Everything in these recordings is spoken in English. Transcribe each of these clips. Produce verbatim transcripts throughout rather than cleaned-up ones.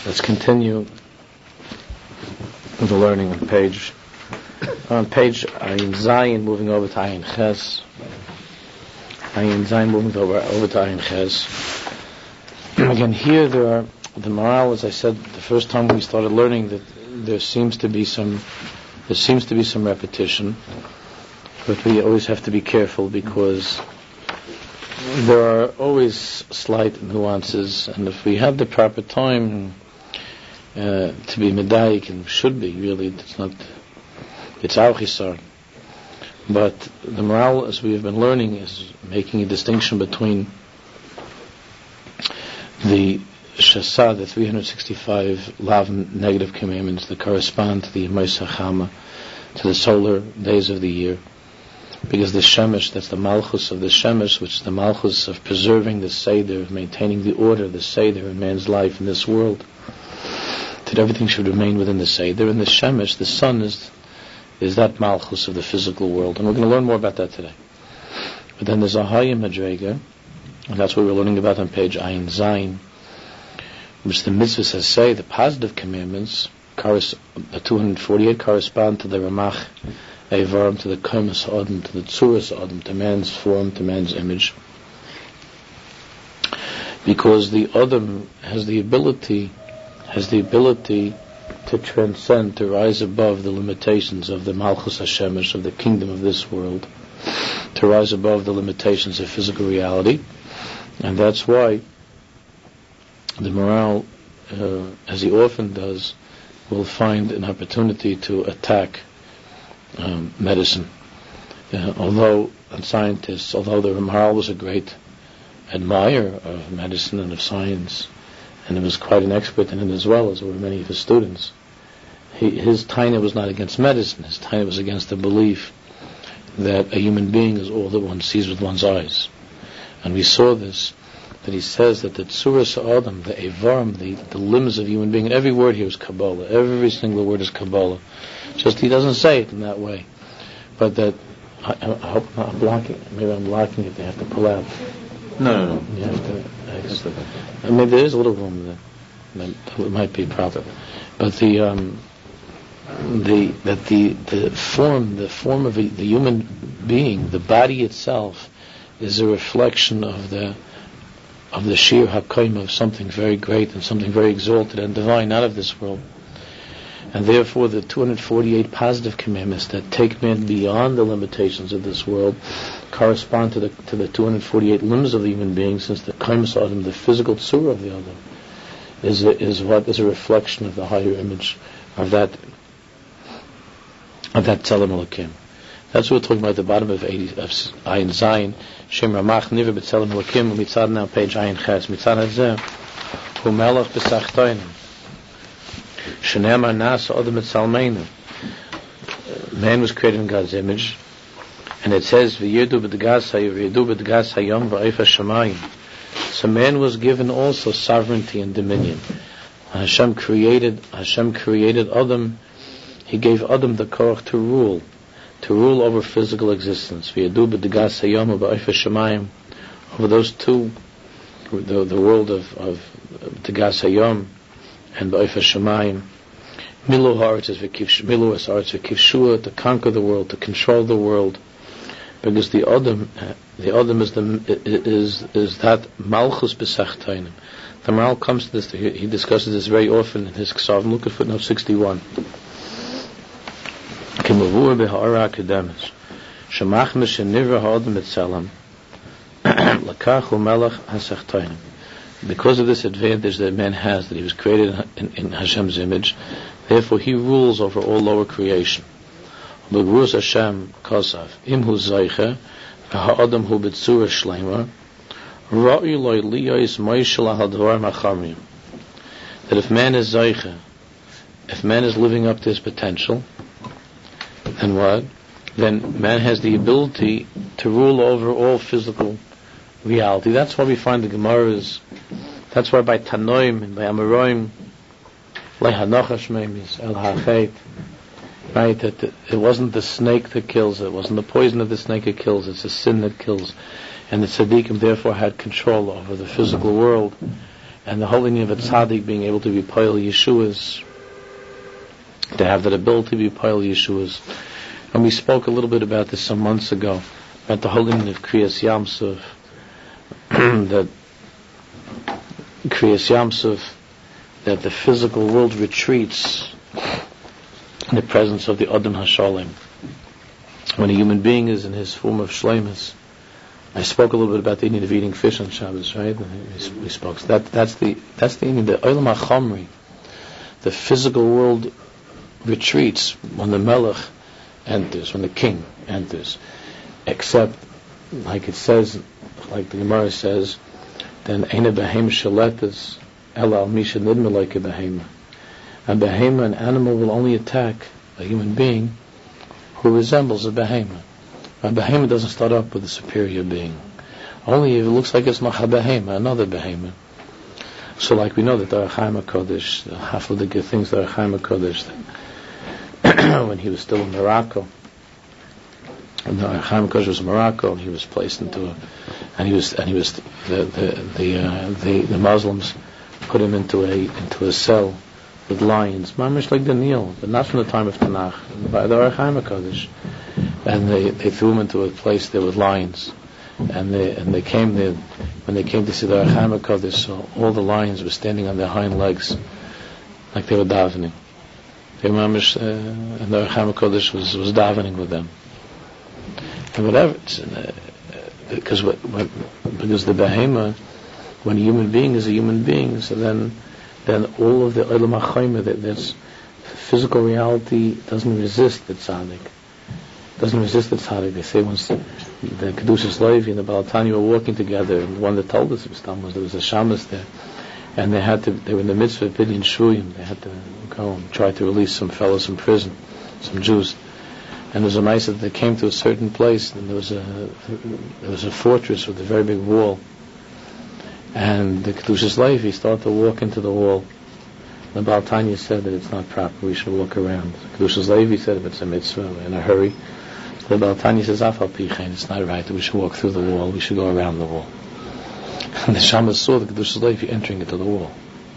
Let's continue the learning on page on page Ayin Zayin, moving over to Ayin Ches. Ayin Zayin, moving over over to Ayin Ches. Again, here there are the morale, as I said the first time we started learning, that there seems to be some there seems to be some repetition, but we always have to be careful because there are always slight nuances, and if we have the proper time uh, to be medayik, and should be really, it's not, it's our chisar. But the morale, as we have been learning, is making a distinction between the shasa, the three hundred sixty-five lav negative commandments that correspond to the Yemei Chama, to the solar days of the year. Because the Shemesh, that's the Malchus of the Shemesh, which is the Malchus of preserving the Seder, of maintaining the order, the Seder in man's life in this world, that everything should remain within the Seder. And the Shemesh, the sun, is is that Malchus of the physical world. And we're going to learn more about that today. But then there's a Hayim Madrega, and that's what we're learning about on page Ayin Zayin, which the mitzvahs says say, the positive commandments, the two hundred forty-eight, correspond to the Ramach Eivarim, to the Kaimas Adam, to the Tzuras Adam, to man's form, to man's image. Because the Adam has the ability, has the ability to transcend, to rise above the limitations of the Malchus HaShemesh, of the kingdom of this world, to rise above the limitations of physical reality. And that's why the morale, uh, as he often does, will find an opportunity to attack Um, medicine. Uh, although, and scientists, although the Ramchal was a great admirer of medicine and of science, and he was quite an expert in it as well, as were many of his students, he, his taina was not against medicine. His taina was against the belief that a human being is all that one sees with one's eyes. And we saw this, that he says that the Tzuras Adam, the Eivarim, the, the limbs of a human being, and every word here is Kabbalah, every single word is Kabbalah. Just he doesn't say it in that way, but that I, I hope I'm not blocking. Maybe I'm blocking it. They have to pull out. No, no, no. You have to. I, I mean, there is a little room there. That, that might be proper, but the um, the that the the form the form of a, the human being, the body itself, is a reflection of the of the Shir HaKaim, of something very great and something very exalted and divine, not of this world. And therefore the two hundred forty-eight positive commandments that take man beyond the limitations of this world correspond to the to the two hundred forty-eight limbs of the human being, since the Kaimas Adam, the physical tzura of the Adam, is a, is what is a reflection of the higher image of that of that Tzelem Elokim. That's what we're talking about at the bottom of eighty of Ayin Zayin. Shem Ramach Niver B'Tzelem Elokim. Mitzad now page Ayin Ches. Mitzad Hazeh Hu Melech B'Sachtoinim. Man was created in God's image, and it says, so man was given also sovereignty and dominion. When Hashem created, Hashem created Adam, He gave Adam the koach to rule, to rule over physical existence. Over those two, the, the world of, of Degas Hayom and Ba'if HaShamayim, Milu Haaretz Milu Haaretz V'Kivshua, to conquer the world, to control the world, because the Adam, the Adam is the is is that Malchus B'Sachtainim. The Maral comes to this. He, he discusses this very often in his Ksavim. Look at footnote sixty-one. Kimavur B'Ha'ara Akademis Shemach Mishenivra Ha'Adam Etzalam Lakachu Melech HaSachtainim. Because of this advantage that man has, that he was created in, in Hashem's image, therefore he rules over all lower creation. L'gruz Hashem Kosav Imhu Zaycha V'Ha'adam Hu B'Tzura Shleima Ra'i Loi Liyos Moishel HaDvar Machamim. That if man is Zaycha, if man is living up to his potential, then what? Then man has the ability to rule over all physical reality. That's why we find the Gemara's. That's why by Tanoim and by Amoraim, Lehanochash Memis El Hachet, right? That it wasn't the snake that kills; it wasn't the poison of the snake that kills. It's the sin that kills, and the tzaddikim therefore had control over the physical world, and the whole idea of a tzaddik being able to be Poel Yeshuas, to have that ability to be Poel Yeshuas. And we spoke a little bit about this some months ago, about the whole idea of Kriyas Yamsuf, that Kriyas Yamsuf, that the physical world retreats in the presence of the Adam HaShalem. When a human being is in his form of Shleimus, I spoke a little bit about the need of eating fish on Shabbos, right? We spoke. So that that's the that's the the Olam HaChamri. The physical world retreats when the Melech enters, when the king enters. Except, like it says, like the Gemara says, then Eina Behem Shaletas Ela Al Misha Nidma like a Behema. A Behema, an animal, will only attack a human being who resembles a Behema. A Behema doesn't start up with a superior being. Only if it looks like it's not a Behema, another Behema. So, like we know that the Orach Chaim HaKodesh, half of the good things the Orach Chaim HaKodesh, when he was still in Morocco, when the Orach Chaim HaKodesh was in Morocco, and he was placed into a, and he was, and he was, the the the, uh, the, the Muslims put him into a into a cell with lions, mamish like Daniel, but not from the time of Tanakh, by the Orach Chaim HaKodesh. And they, they threw him into a place there with lions, and they and they came there when they came to see the Orach Chaim HaKodesh. So all the lions were standing on their hind legs, like they were davening. They were mamish, uh, and the Orach Chaim HaKodesh was was davening with them, and whatever. Uh, because what, what, because the Behema, when a human being is a human being, so then then all of the Olam HaChaim, that that's physical reality, doesn't resist the tzaddik. Doesn't resist the tzaddik. They say once the, the Kedushas Levi and the Baal Tanya were walking together, and the one that told us it was was there was a shamus there, and they had to. They were in the midst of Binyan Shuyim. They had to go and try to release some fellows from prison, some Jews. And there was a mice that they came to a certain place, and there was a there was a fortress with a very big wall. And the Kedushas Levi started to walk into the wall. The Baal Tanya said that it's not proper, we should walk around. The Kedushas Levi said if it's a mitzvah, we're in a hurry. So the Baal Tanya says, Afal Pichein, it's not right, we should walk through the wall, we should go around the wall. And the Shamas saw the Kedushas Levi entering into the wall.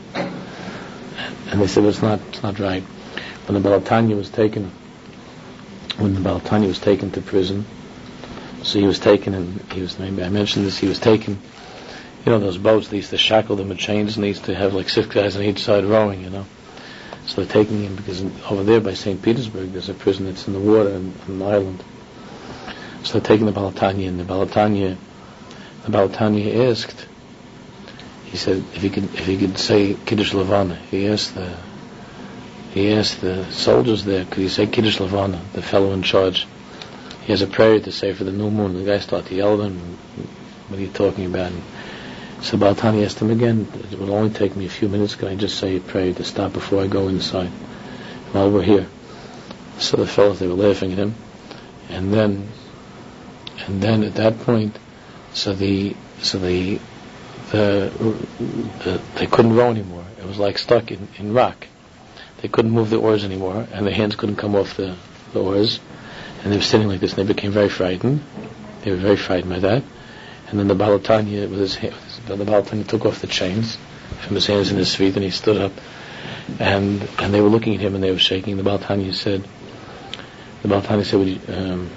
And they said, well, it's not, it's not right. When the Baal Tanya was taken, when the Baal Tanya was taken to prison, so he was taken, and he was, maybe I mentioned this, he was taken, you know, those boats, they used to shackle them with chains, and they used to have like six guys on each side rowing, you know. So they're taking him, because over there by Saint Petersburg, there's a prison that's in the water on an island. So they're taking the Baal Tanya, and the Baal Tanya, the Baal Tanya asked, he said, if he could, if he could say Kiddush Levana, he asked the, he asked the soldiers there, could he say Kiddush Levana, the fellow in charge? He has a prayer to say for the new moon. The guy started to yell at him, what are you talking about? And so Baal Tanya asked him again, it will only take me a few minutes, can I just say a prayer to stop before I go inside while we're here? So the fellows, they were laughing at him, and then and then at that point, so the so the the, the they couldn't row anymore. It was like stuck in, in rock. They couldn't move the oars anymore, and their hands couldn't come off the, the oars, and they were sitting like this, and they became very frightened. They were very frightened by that. And then the Baal Tanya, with his hand, the Baal Tanya took off the chains from his hands and his feet, and he stood up, and and they were looking at him, and they were shaking. The Baal Tanya said, the Baal Tanya said, you, um,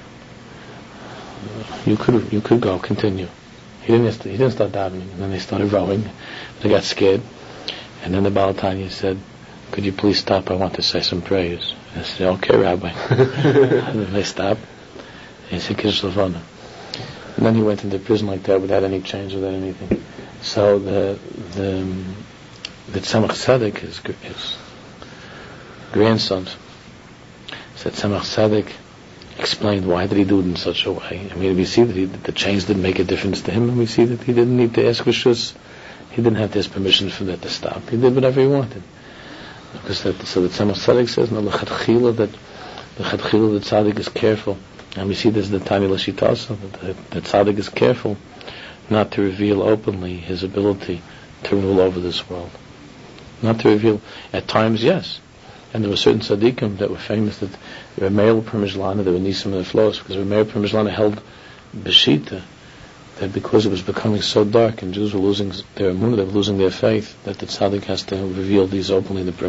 you could you could go, continue. He didn't he didn't start davening, and then they started rowing. They got scared, and then the Baal Tanya said, could you please stop? I want to say some prayers. I said, okay, Rabbi. And then they stopped. And he said, Kiddush Levana. And then he went into prison like that without any change, without anything. So the the um, the Tzemach Tzedek, his, his grandson, said Tzemach Tzedek explained why did he do it in such a way. I mean, we see that, he, that the chains didn't make a difference to him, and we see that he didn't need to ask Rishus. He didn't have this permission for that to stop. He did whatever he wanted. Because that, so the Tzemach Tzedek says, no, l'chatchila, that the l'chatchila, the tzaddik is careful. And we see this in the Tanya Lashitasa, that the tzaddik is careful not to reveal openly his ability to rule over this world. Not to reveal, at times, yes. And there were certain tzaddikim that were famous, that Rameir Parmizlana, there were Nisim and Flos, because Rameir Parmizlana held Beshita, that because it was becoming so dark and Jews were losing their emunah, they were losing their faith, that the tzaddik has to reveal these openly. The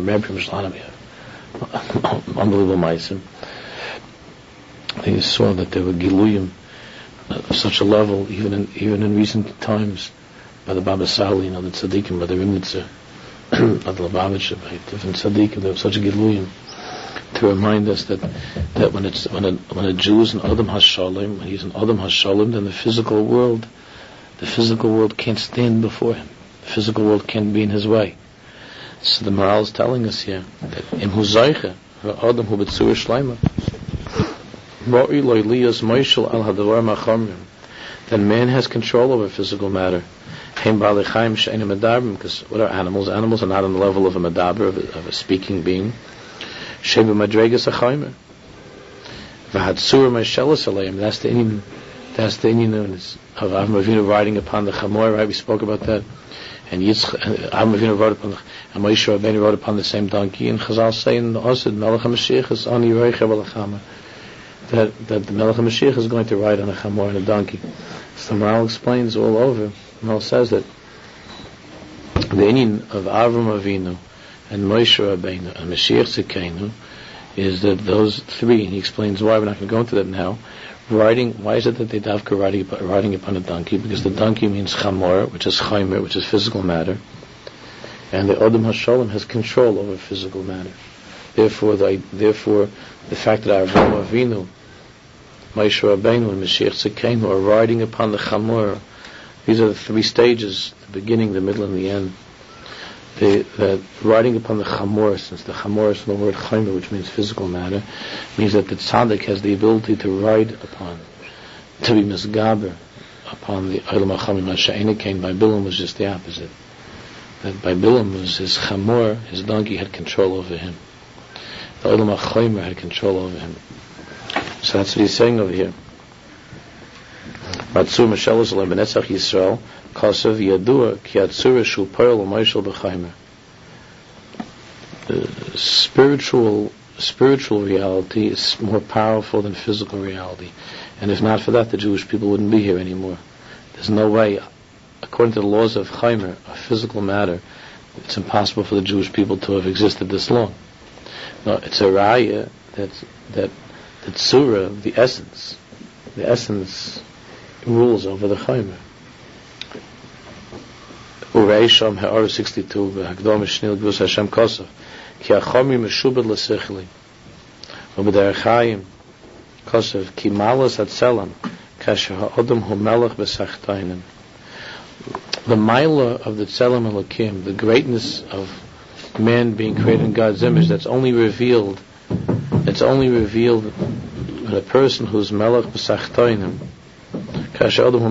unbelievable ma'asim. They saw that there were giluyim of such a level, even in even in recent times, by the Baba Sali, you know, the tzaddikim, by the Rimnitzer, by the Lubavitcher, by different tzaddikim, there was such a giluyim to remind us that that when it's when a when a Jew is an Adam Hashalom, when he's an Adam Hashalom, then the physical world, the physical world can't stand before him. The physical world can't be in his way. So the Maharal is telling us here that in Huzaycha, Adam hu b'tzur shleima, Ra'i lo liyos moishel al hadavar machamrim, then man has control over physical matter. Heim ba'alei chaim she'enim medabrim, because what are animals? Animals are not on the level of a medaber, of a, of a speaking being. Sheba madregas achaymer, v'hadsur ma'shelas aleim. That's the Indian, that's the Indian of Avraham Avinu riding upon the chamor. Right, we spoke about that. And Yitzchak, Avraham Avinu rode upon the, and Moshe Rabbeinu rode upon the same donkey. And Chazal say in the Osed, Melech HaMashiach is ani reicha b'lachama, that that the Melech HaMashiach is going to ride on a chamor and a donkey. So the Maharal explains all over. Maharal says that the Indian of Avraham Avinu and Moshe Rabbeinu and Mashiach Tzidkeinu is that those three, and he explains why. We're not going to go into that now. Riding, why is it that they davka riding, riding upon a donkey? Because the donkey means chamor, which is chaimer, which is physical matter, and the Adam Hashalom has control over physical matter. Therefore, the, therefore, the fact that Avraham Avinu, Moshe Rabbeinu, and Mashiach Tzidkeinu are riding upon the chamor, these are the three stages: the beginning, the middle, and the end. The, that riding upon the chamor, since the chamor is from the word chaimer, which means physical matter, means that the tzaddik has the ability to ride upon, to be misgaber upon the Olam HaChamim. Masha'ena came by Bilam was just the opposite. That by Bilam was his chamor, his donkey had control over him. The Olam HaChaimer had control over him. So that's what he's saying over here. Matzur Mashelos Alem B'netzach Yisrael Kasav Yadua Ki Atzura Shu Poel U'Moishel B'Chaimer. Spiritual spiritual reality is more powerful than physical reality, and if not for that, the Jewish people wouldn't be here anymore. There's no way, according to the laws of Chaimer, of physical matter, it's impossible for the Jewish people to have existed this long. No, it's a raya that that the tzura, the essence, the essence rules over the chaimer. Ureisham Ha'ar sixty-two v'Hagdom Shnil Gvus Hashem Kosav Ki Achami Meshubed L'Sichli U'B'Derech Chaim Kosav Ki Malas Hatzelam Kasher Ha'odam Hu Melech B'Sachtainim. The milah of the Tzelem Elokim, the greatness of man being created in God's image, that's only revealed, it's only revealed in a person who's Melech B'Sachtainim. So the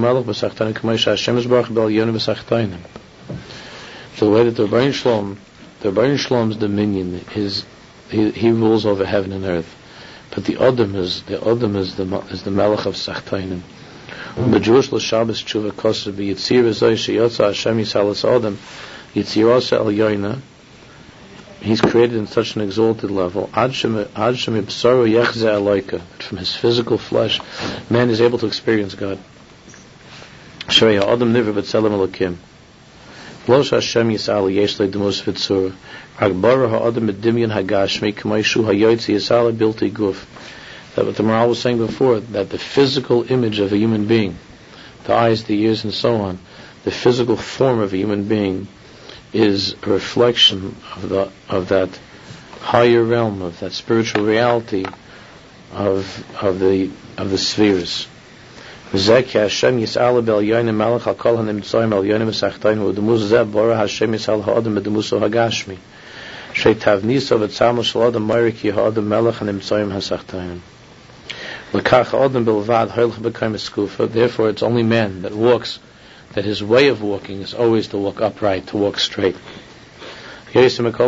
way that the Rebbeinu Shalom, the Rebbeinu Shalom's dominion is, he, he rules over heaven and earth, but the Adam is the Adam is the is the Melech of Sachtainim. The Jewish l'Shabbos tshuva kosev b'yitzir v'zoy sheyotza Hashem yisalas Adam yitzirasa el yoyna. He's created in such an exalted level. Ad shem ibsaru yechze aloika. From his physical flesh, man is able to experience God. Shrei ha'adam niver b'tzelem elokim. Lo Hashem yisal yesh le'demus v'tzura. Ragbara ha'adam b'dimyon hagashmi k'maishu ha'yotzi yisal bilti guf. That what the Maharal was saying before, that the physical image of a human being, the eyes, the ears, and so on, the physical form of a human being, is a reflection of the of that higher realm, of that spiritual reality of of the of the spheres. Hashem yis'al bel yonim malach al kol hanimtzoyim al yonim v'sachtayim u'demuz zeh bora Hashem yis'al ha'adam b'demuso hagashmi shei tavniso v'tzamo shel adam moiri ki ha'adam melech hanimtzoyim ha'sachtayim l'kach ha'adam bilvad hoylech b'kayim eskufa. Therefore it's only man that walks, that his way of walking is always to walk upright, to walk straight. Meaning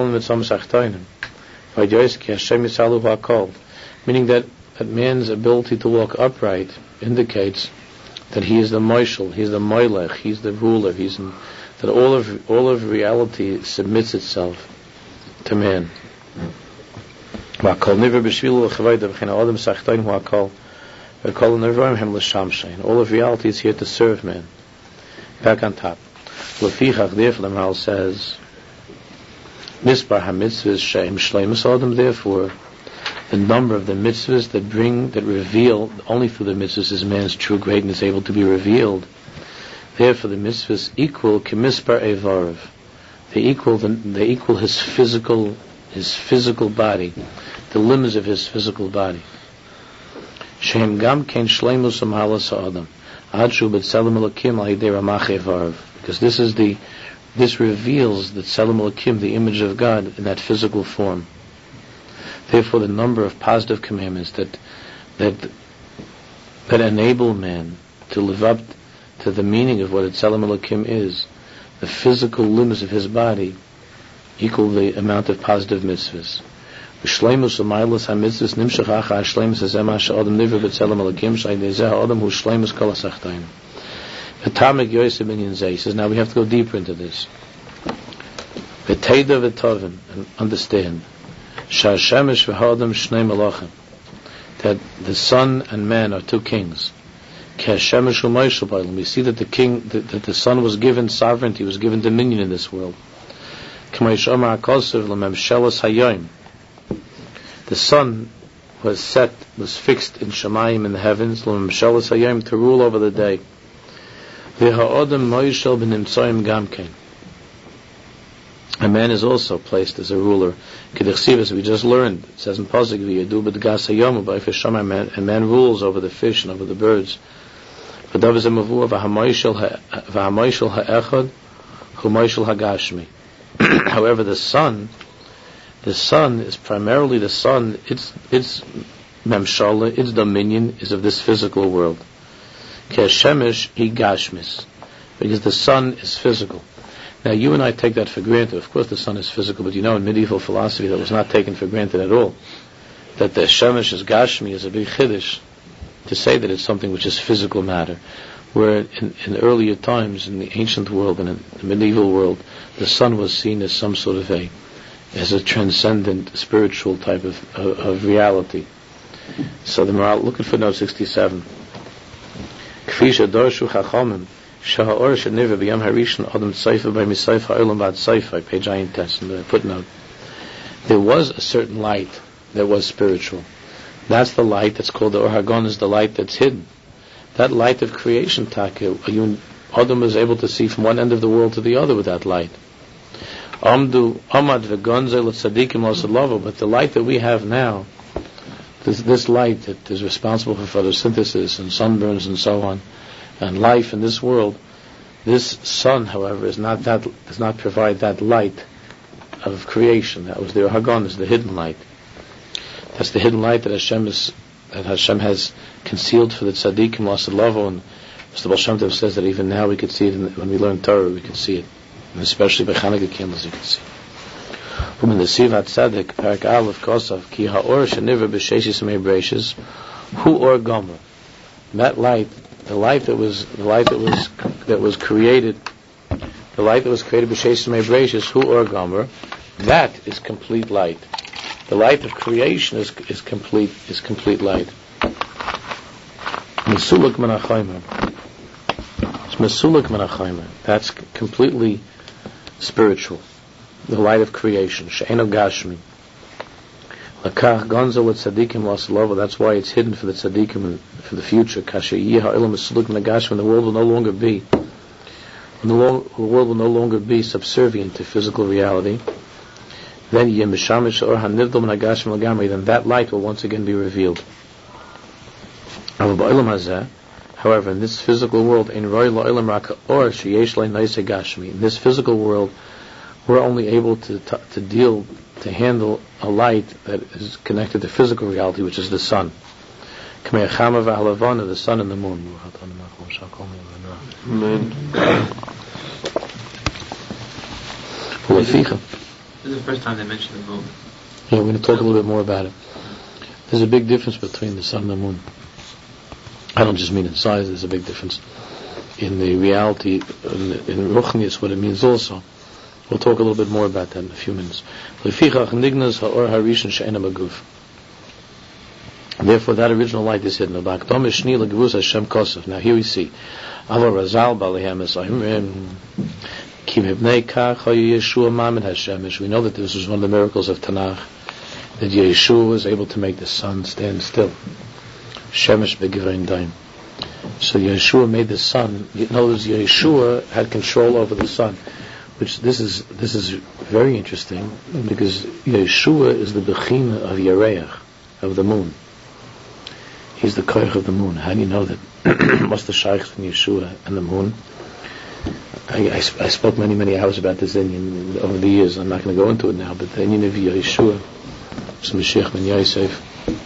that, that man's ability to walk upright indicates that he is the moishel, he is the moilech, he is the ruler, he's in, that all of all of reality submits itself to man. All of reality is here to serve man. Back on top. Therefore the Maharal says, Mispar ha-mitzvahs she'em shleimus adam, therefore the number of the mitzvahs that bring, that reveal, only through the mitzvahs is man's true greatness able to be revealed. Therefore the mitzvahs equal kemispar evarav. They equal the, they equal his physical his physical body, the limits of his physical body. Shehem gam kein shleimus amalas ha'adam adshu b'tzelem elokim al yidei ramach evarav. Because this is the this reveals the tzelem elokim, the image of God, in that physical form. Therefore, the number of positive commandments that that that enable man to live up to the meaning of what a tzelem elokim is, the physical limits of his body, equal the amount of positive mitzvahs. Shleimus u'mailas ha-mitzvahs nimshach acha ha-shleimus hazeh she'adam nivra b'tzelem elokim she'idei zeh ha'adam hu shleimus kol ha-sachtayim. The Tamik Yosef ben Yinzei says, now we have to go deeper into this. V'teida v'tovin, and understand, Sha'ashemesh v'ha'adam shnei malachim, that the sun and man are two kings. K'hashemesh u'moishel b'olam. We see that the king, that, that the sun was given sovereignty, was given dominion in this world. K'maish omar ha'kosev l'memshelas hayoim. The sun was set, was fixed in Shemayim in the heavens, l'memshelas hayoim, to rule over the day. A man is also placed as a ruler. As we just learned, it says in Pasuk, a man rules over the fish and over the birds. However, the sun, the sun is primarily the sun. Its its memshala, its dominion is of this physical world. Keshemesh higashmis, because the sun is physical. Now you and I take that for granted. Of course the sun is physical, but you know in medieval philosophy that was not taken for granted at all. That the shemesh is gashmi is a big chiddush, to say that it's something which is physical matter. Where in, in earlier times, in the ancient world and in the medieval world, the sun was seen as some sort of a, as a transcendent spiritual type of, of, of reality. So the Maharal, look at footnote sixty-seven. Kfisha dorshu chachamim shaha'or sheniva b'yam harishon adam tzayfa by misayfa ha'olam ba'ad tzayfa, page ayin test in the footnote. There was a certain light that was spiritual. That's the light that's called the Or Hagon, is the light that's hidden. That light of creation, Taka, Adam was able to see from one end of the world to the other with that light. Amdu amad v'gonze l'tzadikim l'osalavo, but the light that we have now, This, this light that is responsible for photosynthesis and sunburns and so on, and life in this world, this sun, however, is not that does not provide that light of creation. That was the Hagon, is the hidden light. That's the hidden light that Hashem is, that Hashem has concealed for the tzaddikim l'asalavu, and Mister Baal Shem Tov says that even now we could see it in the, when we learn Torah, we could see it, and especially by Chanukah candles, you can see it. From the Sivat Tzadik, Parak Aleph Kosav, Ki Ha'or Sheniver B'Sheshis Me'Breshis, Hu Or Gomer. That light, the light that was, the light that was, that was created, the light that was created B'Sheshis Me'Breshis, Hu Or Gomer, that is complete light. The light of creation is is complete, is complete light. Mesuluk Menachaymer. It's Mesuluk Menachaymer. That's completely spiritual. The light of creation, she'eno gashmi. Lakach gonzo with tzaddikim l'asalovo. That's why it's hidden for the tzaddikim and for the future. Kasher yeh ha'olam mesuluk menagashmi. The world will no longer be, the world will no longer be subservient to physical reality. Then yeh mishamish or hanivdol menagashmi l'gamri. Then that light will once again be revealed. However, in this physical world, in roy la'olam raka or sheyesh le'naise gashmi. In this physical world, we're only able to t- to deal, to handle a light that is connected to physical reality, which is the sun. The sun and the moon. Amen. This is the first time they mentioned the moon. Yeah, we're going to talk a little bit more about it. There's a big difference between the sun and the moon. I don't just mean in size, there's a big difference in the reality, in, in Ruchnius, what it means also. We'll talk a little bit more about that in a few minutes. The And therefore that original light is hidden. Now here we see we know that this was one of the miracles of Tanakh, that Yeshua was able to make the sun stand still. Shemesh begivein daim. So Yeshua made the sun. You know, Yeshua had control over the sun, which this is this is very interesting because Yeshua is the bechina of Yereach, of the moon. He's the koich of the moon. How do you know that? What's the shaykh in Yeshua and the moon? I, I, I spoke many many hours about this Indian over the years. I'm not going to go into it now, but the Indian of Yeshua, Mashiach ben Yosef.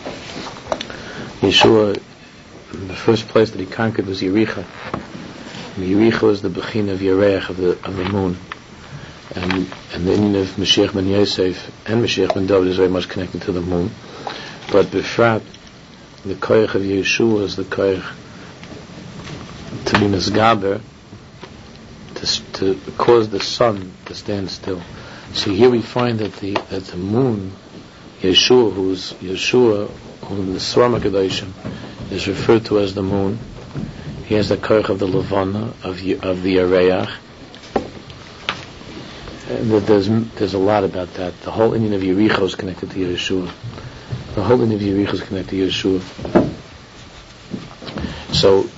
Yeshua, the first place that he conquered was Yericho. Yericho was the bechin of Yereach, of the of the moon, and and the Indian of Mashiach ben Yosef and Mashiach ben David is very much connected to the moon. But Befrat, the koich of Yeshua is the koich to be misgaber, to to cause the sun to stand still. So here we find that the that the moon, Yeshua, who's Yeshua, who in the Swarma Kedoshim is referred to as the moon. He has the koich of the Levana, of of the Yereach. And there's there's a lot about that. The whole Indian of Yericho is connected to Yeshua. The whole Indian of Yericho is connected to Yeshua. So,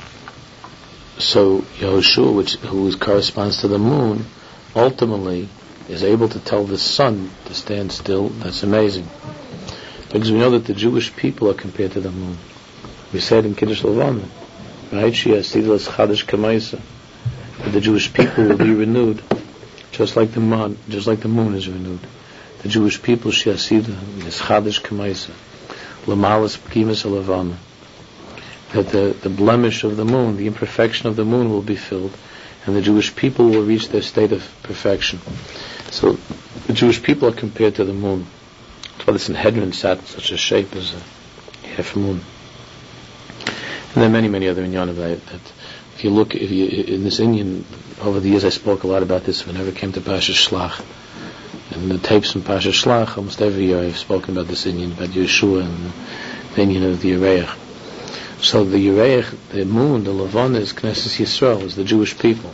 so Yehoshua, which who corresponds to the moon, ultimately is able to tell the sun to stand still. That's amazing, because we know that the Jewish people are compared to the moon. We said in Kiddush Levana, right? She has Sidlas Chadash Kamaisa, that the Jewish people will be renewed, just like the moon, just like the moon is renewed. The Jewish people, she has Sidlas Chadash Kamaisa, Lamalas Pkimis Levana, that the the blemish of the moon, the imperfection of the moon, will be filled, and the Jewish people will reach their state of perfection. So the Jewish people are compared to the moon. That's why the Sanhedrin sat in such a shape as a half moon. And there are many, many other inyan of that, that. If you look, if you in this Indian, over the years I spoke a lot about this whenever it came to Pasha Shlach. And the tapes from Pasha Shlach, almost every year I've spoken about this Indian, about Yeshua and the Indian of the Yereach. So the Yereach, the moon, the Levana is Knesset Yisrael, is the Jewish people.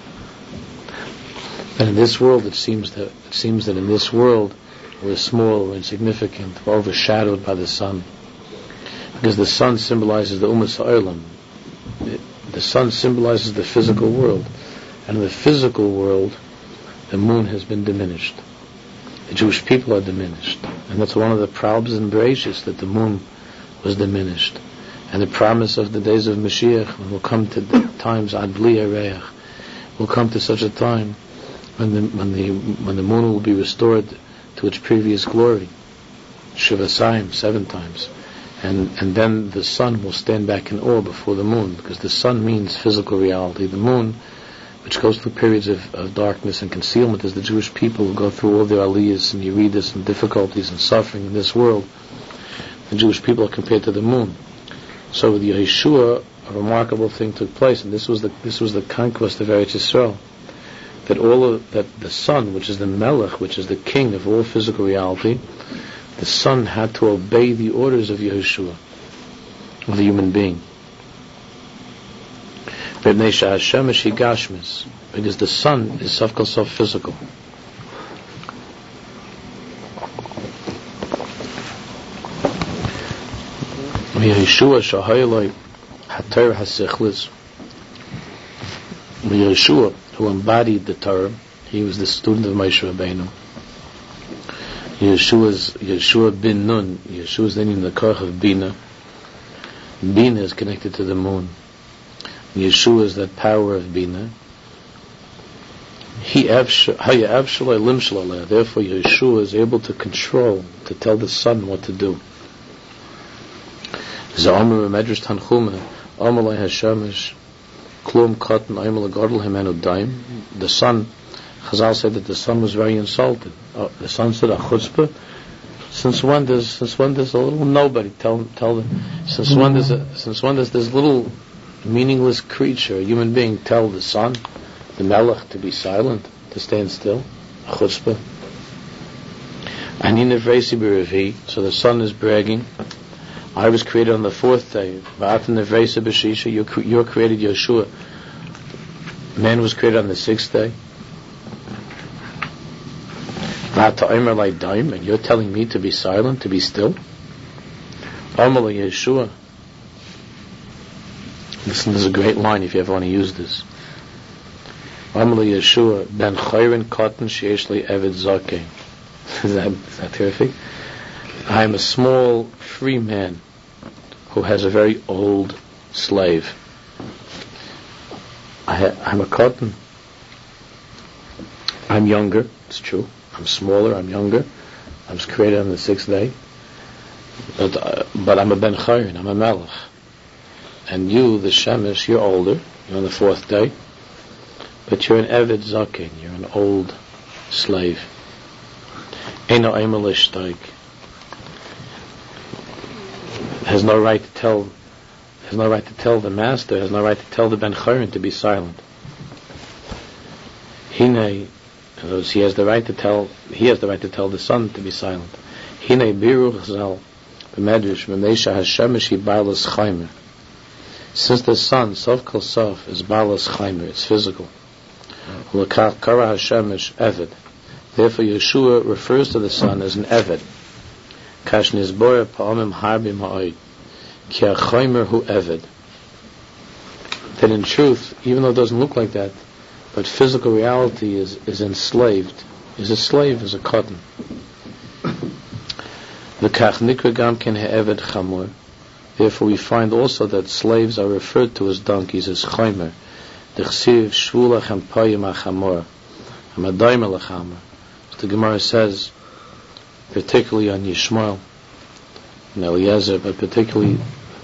And in this world, it seems that it seems that in this world we're small, we're insignificant, we're overshadowed by the sun, because the sun symbolizes the Ummah Ha'olam. The sun symbolizes the physical world, and in the physical world, the moon has been diminished. The Jewish people are diminished, and that's one of the problems in Bereshis, that the moon was diminished. And the promise of the days of Mashiach, when we'll come to the times Ad Bli Yereach, will come to such a time when the when the when the moon will be restored to its previous glory, Shivasayim, seven times, and and then the sun will stand back in awe before the moon, because the sun means physical reality. The moon, which goes through periods of, of darkness and concealment, as the Jewish people will go through all their aliyahs and yeridas and difficulties and suffering in this world, the Jewish people are compared to the moon. So with Yeshua, a remarkable thing took place, and this was the this was the conquest of Eretz Yisrael. That all of, that the sun, which is the Melech, which is the king of all physical reality, the sun had to obey the orders of Yeshua, of the human being. Because the sun is self self physical. Yeshua Shahaylai Hatar Hasichlis. Yeshua, who embodied the Torah, he was the student of Moshe Rabbeinu. Yeshua's Yeshua bin Nun. Yeshua is the name of the Koch of Bina. Bina is connected to the moon. Yeshua is that power of Bina. He Therefore, Yeshua is able to control, to tell the sun what to do. Za'amr Medrash Tanchuma Amalai Hashamish Klum Katan Aymal Gadol Himenu Daim. The sun, Chazal said that the sun was very insulted. Uh, the sun said, "A chutzpah. Since when does since when does a little nobody tell tell them? Since when does a, since when does this little meaningless creature, a human being, tell the sun, the Melech, to be silent, to stand still? A chutzpah." Ani nevresi b'revi. So the sun is bragging. I was created on the fourth day. You're, you're created Yeshua. Man was created on the sixth day. And you're telling me to be silent, to be still? Amala Yeshua. Listen, this is a great line if you ever want to use this. Amala Yeshua ben chayrin katan sheyesh li eved zakeh. Is that is that terrific? I am a small, free man who has a very old slave. I ha- I'm a katan. I'm younger. It's true. I'm smaller. I'm younger. I was created on the sixth day. But uh, but I'm a ben chayrin. I'm a melech. And you, the shemesh, you're older. You're on the fourth day. But you're an eved zaken. You're an old slave. Eino eimelish steig. Has no right to tell. Has no right to tell the master. Has no right to tell the ben chayrin to be silent. Hine. He has the right to tell. He has the right to tell the son to be silent. Hine biruch zal b'medrash v'meisha hashemesh hi balas chaymer. Since the sun, sof kol sof, is balas chaymer, it's physical. L'kach kara hashemesh eved. Therefore, Yeshua refers to the sun as an eved. Kash nizbora pa'amim harbim ha'oid. Ki ha'chaymer hu eved. That in truth, even though it doesn't look like that, but physical reality is, is enslaved, is a slave, is a cotton. V'kach nikra gam ken ha'eved chamor. Therefore we find also that slaves are referred to as donkeys, as chaymer. D'chsiv shvulach ha'mpayim ha'chamor. Ha'madayim ha'chamor. The Gemara says, particularly on Yishmael and Eliezer, but particularly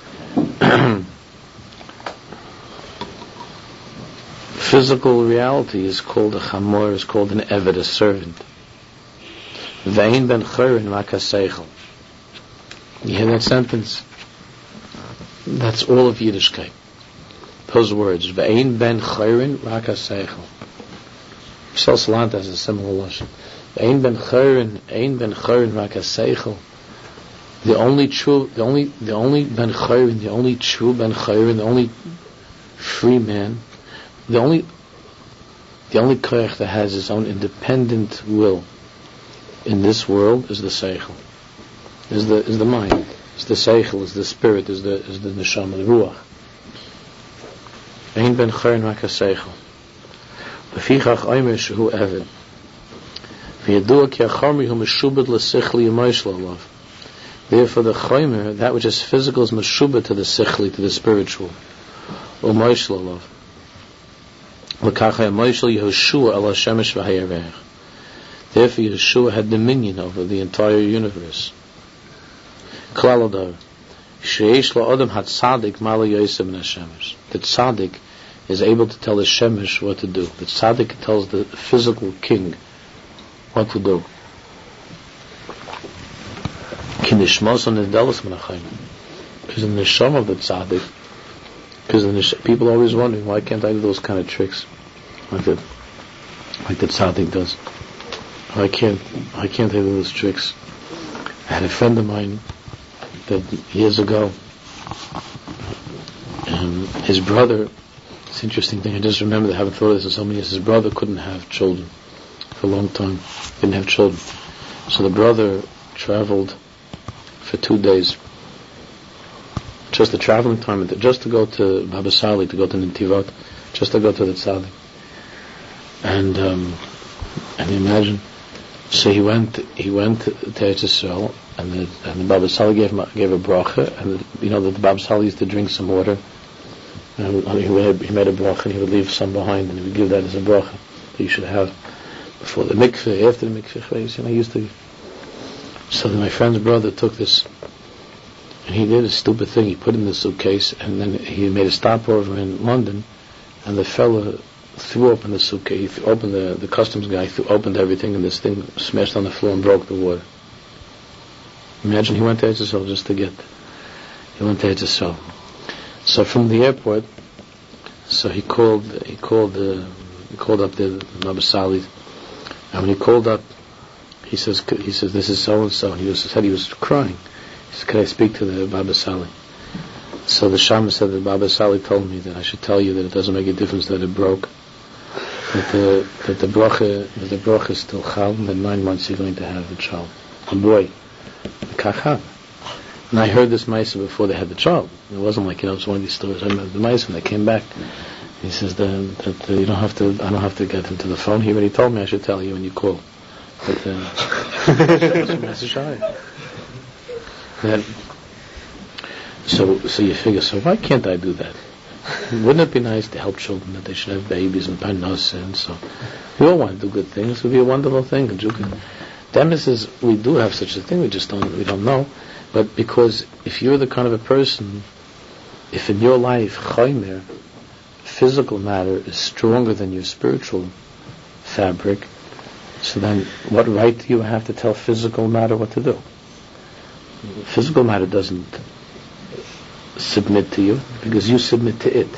physical reality is called a chamor, is called an eved, a servant. Ve'in ben chayrin makaseichel. You hear that sentence? That's all of Yiddishkeit. Those words, ve'in ben chayrin makaseichel. Shel Salant has a similar lashon. Ein ben chayrin, ein ben chayrin makaseichel. The only true, the only, the only ben chayrin, the only true ben chayrin, the only free man, the only, the only koyach that has his own independent will in this world is the seichel, is the is the mind, is the seichel, is the spirit, is the is the neshama, the ruach. Ein ben chayrin makaseichel. Lefichach oimer shehu eved. Therefore the chaymer, that which is physical, is meshubah to the sichli, to the spiritual. Or moishel alav. Therefore Yeshua had dominion over the entire universe. Klaladar. The tzaddik is able to tell the shemesh what to do. The tzaddik tells the physical king what to do. Because in the neshama of the tzaddik, because the people are always wondering, why can't I do those kind of tricks like the like the tzaddik does? Why can't I can't I do those tricks? I had a friend of mine that years ago, um, his brother. It's an interesting thing. I just remember that I haven't thought of this in so many years. His brother couldn't have children for a long time. Didn't have children. So the brother traveled for two days. Just the traveling time, just to go to Baba Sali, to go to Nintivot, just to go to the tzaddik. And um, and imagine. So he went. He went to Eretz Yisrael, and the and the Baba Sali gave him, gave a bracha, and the, you know that the Baba Sali used to drink some water. And he made, he made a bracha, and he would leave some behind, and he would give that as a bracha that you should have before the mikveh, after the mikveh. And I used to. So then my friend's brother took this, and he did a stupid thing. He put it in the suitcase, and then he made a stopover in London, and the fella threw open the suitcase. He opened the the customs guy threw, opened everything, and this thing smashed on the floor and broke the water. Imagine he went to Eretz Yisrael just to get. He went to Eretz Yisrael. So from the airport, so he called. He called. Uh, he called up the Baba Sali, and when he called up, he says, "He says this is so and so." He was said he was crying. He said, could I speak to the Baba Sali? So the Shaman said that Baba Sali told me that I should tell you that it doesn't make a difference that it broke. That the that the bracha that the bracha is still chal, and that nine months you're going to have a child, a boy, a kacham. And I heard this Maisa before they had the child. It wasn't like, you know, it's one of these stories. I remember the Maisa when they came back. He says that, that uh, you don't have to. I don't have to get him to the phone. He already told me I should tell you when you call. But uh, that, so so you figure. So why can't I do that? Wouldn't it be nice to help children that they should have babies and parnasa and so? We all want to do good things. It would be a wonderful thing. Demis says we do have such a thing. We just don't. We don't know. But because if you're the kind of a person, if in your life chaymer, physical matter is stronger than your spiritual fabric, so then what right do you have to tell physical matter what to do? Physical matter doesn't submit to you because you submit to it.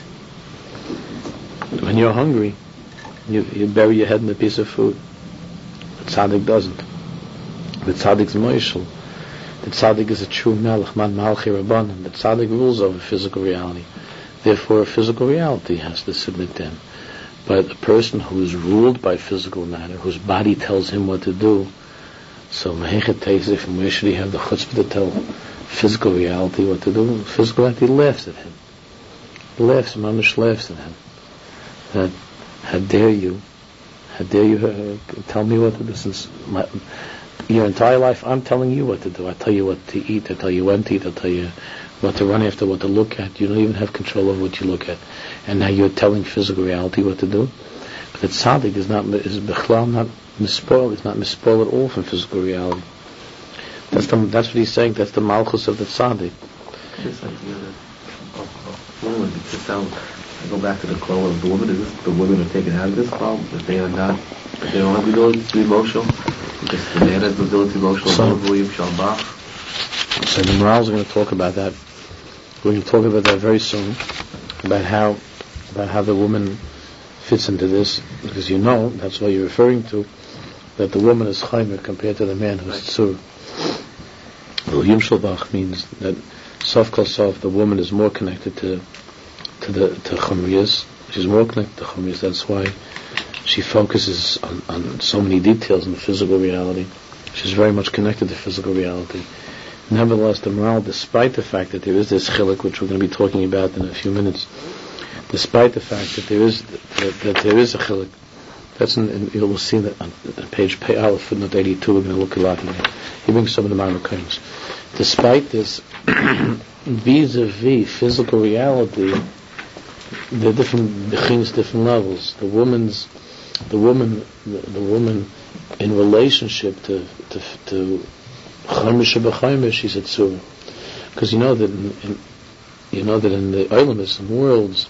When you're hungry, you, you bury your head in a piece of food. The tzaddik doesn't. The tzaddik's moishel. The tzaddik is a true melech, man malchi rabbanan. The tzaddik rules over physical reality. Therefore, physical reality has to submit to him. But a person who is ruled by physical matter, whose body tells him what to do, so Mehechet Teisif, from where should he have the chutzpah to tell physical reality what to do? Physical reality laughs at him. He laughs, Mamish laughs at him. That, how dare you, how dare you uh, tell me what to do? Since my, your entire life I'm telling you what to do. I tell you what to eat, I tell you when to eat, I tell you what to run after, what to look at. You don't even have control over what you look at. And now you're telling physical reality what to do. But the tzaddik is not, is bichlal not mispoiled, it's not mispoiled at all from physical reality. That's the, that's what he's saying, that's the malchus of the tzaddik. This idea that oh, oh, women sit down, I go back to the call of the woman, is this, the women are taken out of this problem, that they are not, that they don't have the ability to be emotional, because the man has the ability to be emotional, so, William Shalbach. So the Maharal is going to talk about that. We're going to talk about that very soon, about how about how the woman fits into this, because you know, that's what you're referring to, that the woman is chaymer compared to the man who's tzur. Yom Shalbach means that sof kol sof, the woman is more connected to to the to chumriyas. She's more connected to chumriyas. That's why she focuses on, on so many details in the physical reality. She's very much connected to physical reality. Nevertheless, the Maharal, despite the fact that there is this chiluk, which we're going to be talking about in a few minutes, despite the fact that there is that, that there is a chiluk, that's in, in, you'll see that on, on page Pei Aleph, footnote eighty-two. We're going to look a lot in there. He brings some of the Marokkains. Despite this, vis-a-vis physical reality, there are different bechins, different levels. The woman's, the woman, the, the woman, in relationship to to to chaymish b'chaymish, she's a tzura. Because you know that in, in you know that in the Olamis and worlds,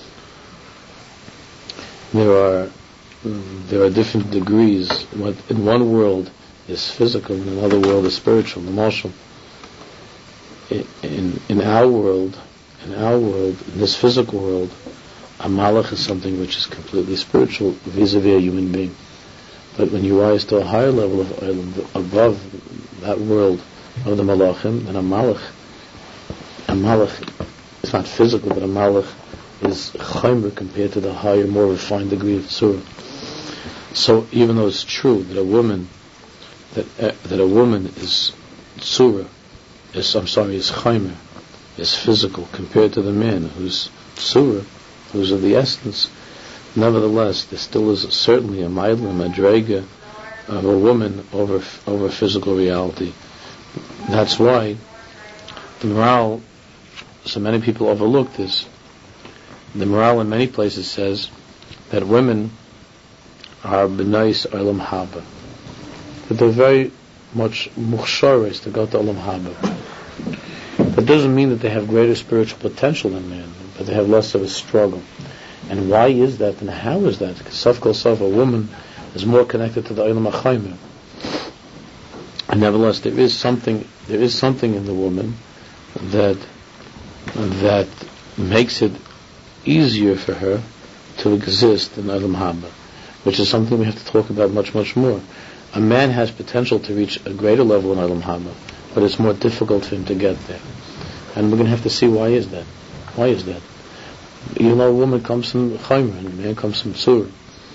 there are there are different degrees. What in one world is physical, in another world is spiritual, emotional. In, in in our world, in our world, in this physical world, a malach is something which is completely spiritual vis-a-vis a human being. But when you rise to a higher level of olam, above that world of the malachim, then a malach, a malach is not physical, but a malach is chaymer compared to the higher, more refined degree of tzura. So even though it's true that a woman, that uh, that a woman is tzura, is I'm sorry, is chaymer, is physical compared to the man who's tzura, who's of the essence. Nevertheless, there still is certainly a maidla, a madrega of a woman over over physical reality. That's why the Maharal, so many people overlook this. The Maharal in many places says that women are b'nais olam haba, that they're very much muchsharis to go to olam haba. That doesn't mean that they have greater spiritual potential than men, but they have less of a struggle. And why is that, and how is that? Because sof kol sof, a woman is more connected to the olam hachaymer. And nevertheless, there is something, there is something in the woman that that makes it easier for her to exist in olam haba, which is something we have to talk about much, much more. A man has potential to reach a greater level in olam haba, but it's more difficult for him to get there. And we're going to have to see why is that. Why is that? You know, a woman comes from Chaimer and a man comes from Tzura.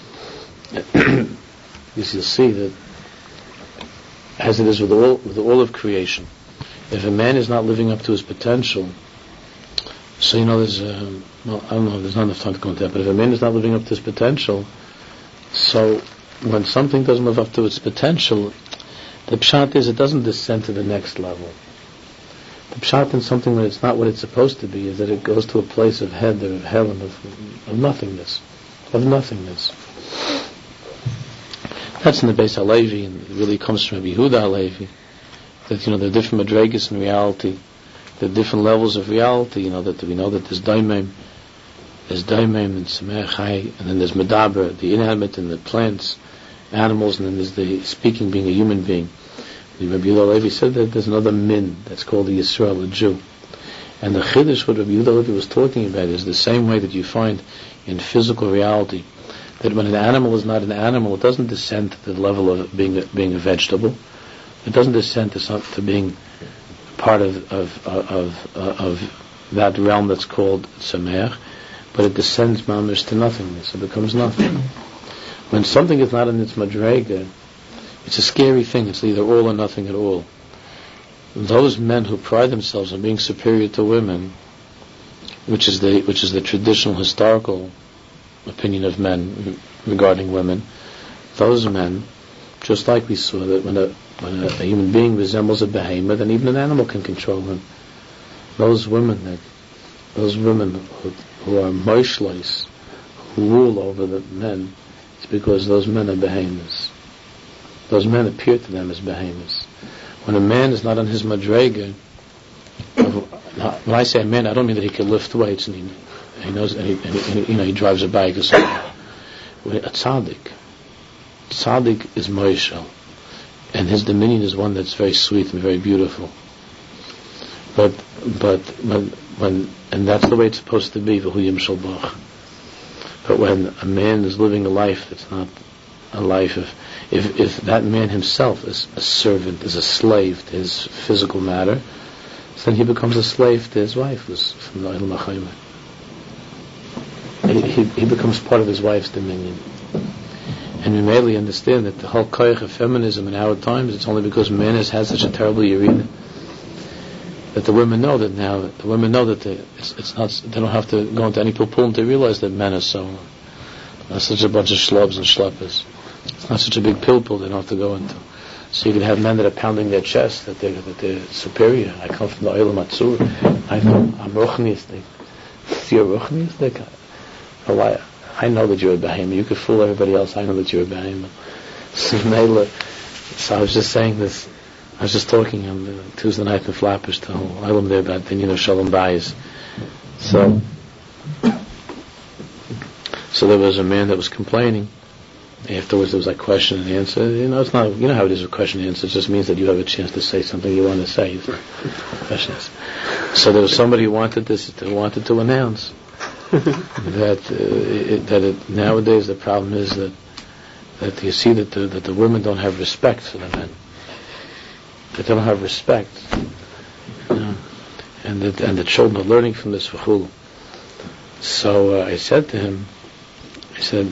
You'll see that, as it is with all, with all of creation, if a man is not living up to his potential, so you know there's, uh, well, I don't know, there's not enough time to go into that, but if a man is not living up to his potential, so when something doesn't live up to its potential, the pshat is it doesn't descend to the next level. The pshat in something when it's not what it's supposed to be is that it goes to a place of head or of hell and of, of nothingness. Of nothingness. That's in the Beis HaLevi, and it really comes from Yehuda HaLevi, that, you know, there are different madregas in reality, there are different levels of reality, you know, that we know that there's daimim, there's daimim and Samech Chai, and then there's medaber, the inanimate and the plants, animals, and then there's the speaking being a human being. The Rabbi Yehuda HaLevi said that there's another min that's called the Yisrael, a Jew. And the Chiddush, what Rabbi Yehuda HaLevi was talking about, is the same way that you find in physical reality, that when an animal is not an animal, it doesn't descend to the level of being a, being a vegetable. It doesn't descend to some, to being part of of, of of of that realm that's called Sameach, but it descends mamish to nothingness. It becomes nothing. When something is not in its madrega, it's a scary thing. It's either all or nothing at all. Those men who pride themselves on being superior to women, which is the which is the traditional historical opinion of men regarding women, those men, just like we saw that when a when a, a human being resembles a behemoth, then even an animal can control him. Those women that those women who, who are moishlois, who rule over the men, it's because those men are behemoths. Those men appear to them as behemoths. When a man is not on his madrega, when I say a man, I don't mean that he can lift weights and he He knows, and he, and he, and he, you know, he drives a bike or something. A tzaddik, tzaddik is Moishel, and his dominion is one that's very sweet and very beautiful. But, but when, when, and that's the way it's supposed to be. V'hu yimshel bach. But when a man is living a life that's not a life of, if if that man himself is a servant, is a slave to his physical matter, then he becomes a slave to his wife, who's from the Olam HaChaymer. He, he, he becomes part of his wife's dominion. And we mainly understand that the whole koyach of feminism in our times, it's only because men has had such a terrible urina that the women know that now. The women know that they, it's, it's not. They don't have to go into any pulpul to realize that men are so not such a bunch of schlubs and schleppers. It's not such a big pulpul they don't have to go into. So you can have men that are pounding their chest that they're that they're superior. I come from the Olam Atzur. I know I'm ruchniistic. You're ruchniistic. Oh, I, I know that you're a behemoth. You could fool everybody else. I know that you're a behemoth. So, so I was just saying this. I was just talking on the Tuesday night in Flappers to Olam there about the, you know, Shalom Bayis. So, so there was a man that was complaining. Afterwards, there was like question and answer. You know, it's not. You know how it is with question and answer. It just means that you have a chance to say something you want to say. Questions. So there was somebody who wanted this, who wanted to announce that uh, it, that it, nowadays the problem is that that you see that the, that the women don't have respect for the men. That they don't have respect, you know, and that and the children are learning from this v'chul. So uh, I said to him, I said,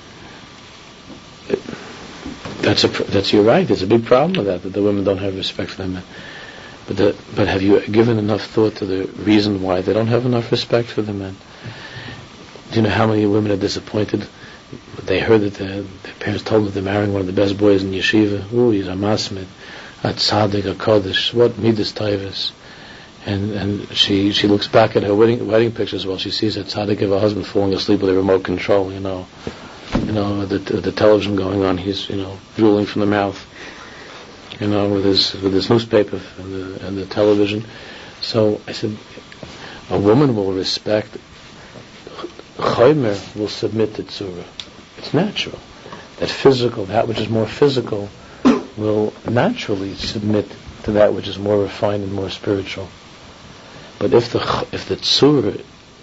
that's a that's you're right. There's a big problem with that that the women don't have respect for the men. But the, but have you given enough thought to the reason why they don't have enough respect for the men? Do you know how many women are disappointed? They heard that their, their parents told them they're marrying one of the best boys in yeshiva. Ooh, he's a masmid, a tzaddik, a kodesh. What midas taivas? And and she she looks back at her wedding wedding pictures while she sees that tzaddik of her husband falling asleep with a remote control. You know, you know the the television going on. He's you know drooling from the mouth. You know, with his with his newspaper and the and the television. So I said, a woman will respect. Chaymer will submit to tzura. It's natural that physical, that which is more physical, will naturally submit to that which is more refined and more spiritual. But if the if the tzura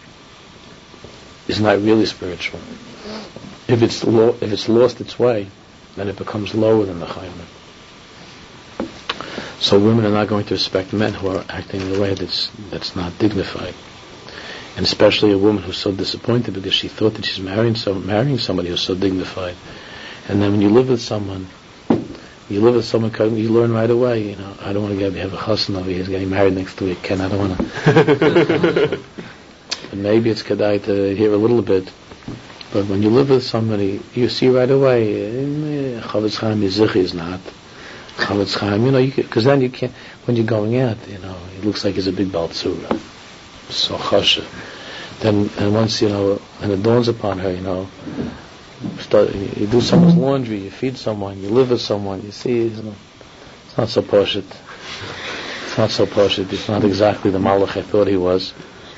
is not really spiritual, if it's lo- if it's lost its way, then it becomes lower than the chaymer. So women are not going to respect men who are acting in a way that's that's not dignified. And especially a woman who's so disappointed because she thought that she's marrying some marrying somebody who's so dignified. And then when you live with someone, you live with someone, you learn right away, you know, I don't want to get, have a chassan over here, he's getting married next week, Ken, I don't want to. And maybe it's kedai to hear a little bit, but when you live with somebody, you see right away, Chavetz Chaim Yizichi is not. Chavetz Chaim, you know, because then you can't, when you're going out, you know, it looks like he's a big Baltzura. So chashiv. Then, and once, you know, and it dawns upon her, you know, start, you do someone's laundry, you feed someone, you live with someone, you see, you know, it's not so poshut. It's not so poshut. It's not exactly the malach I thought he was.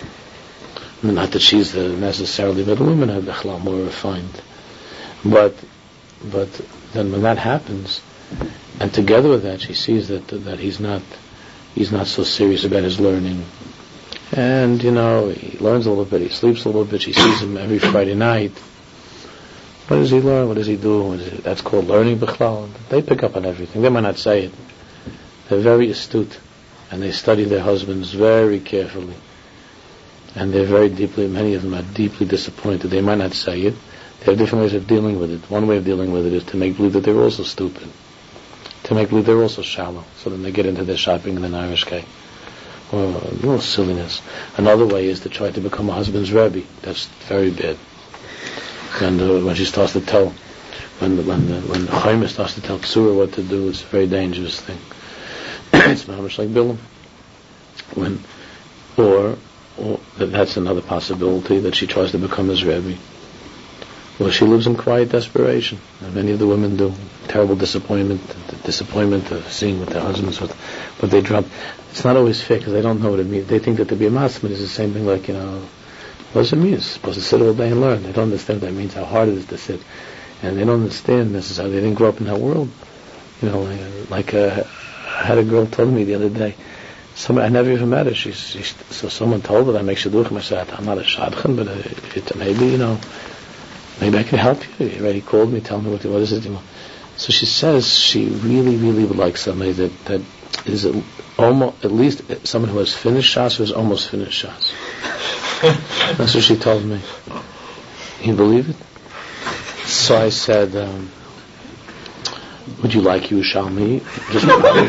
I mean, not that she's the necessarily, but women are bechlal more refined. But, but then when that happens, and together with that, she sees that that he's not, he's not so serious about his learning. And, you know, he learns a little bit, he sleeps a little bit, she sees him every Friday night. What does he learn? What does he do? What is it? That's called learning b'chlal. They pick up on everything. They might not say it. They're very astute. And they study their husbands very carefully. And they're very deeply, many of them are deeply disappointed. They might not say it. They have different ways of dealing with it. One way of dealing with it is to make believe that they're also stupid. To make believe they're also shallow. So then they get into their shopping in an Irish cake. Or a little silliness. Another way is to try to become a husband's Rebbe. That's very bad. And uh, when she starts to tell, when the, when the, when the Chaimer starts to tell Tzura what to do, it's a very dangerous thing. It's not much like Bilam. When, or, or that's another possibility, that she tries to become his Rebbe. Well, she lives in quiet desperation, and many of the women do. Terrible disappointment, the disappointment of seeing what their husbands, what, what they drop. It's not always fair because they don't know what it means. They think that to be a masman is the same thing like, you know, what does it mean? You're supposed to sit all day and learn. They don't understand what that means, how hard it is to sit. And they don't understand necessarily. They didn't grow up in that world. You know, like, like uh, I had a girl tell me the other day, somebody, I never even met her. She's, she's, so someone told her that I make shidduchim. I said, I'm not a shadchan, but it, it, maybe, you know, maybe I can help you. He already called me, tell me what, what is it. You know. So she says she really, really would like somebody that, that is a, almost, at least someone who has finished Shas, who has almost finished Shas. That's what she told me. You believe it? So I said, um, would you like Yerushalmi? Just,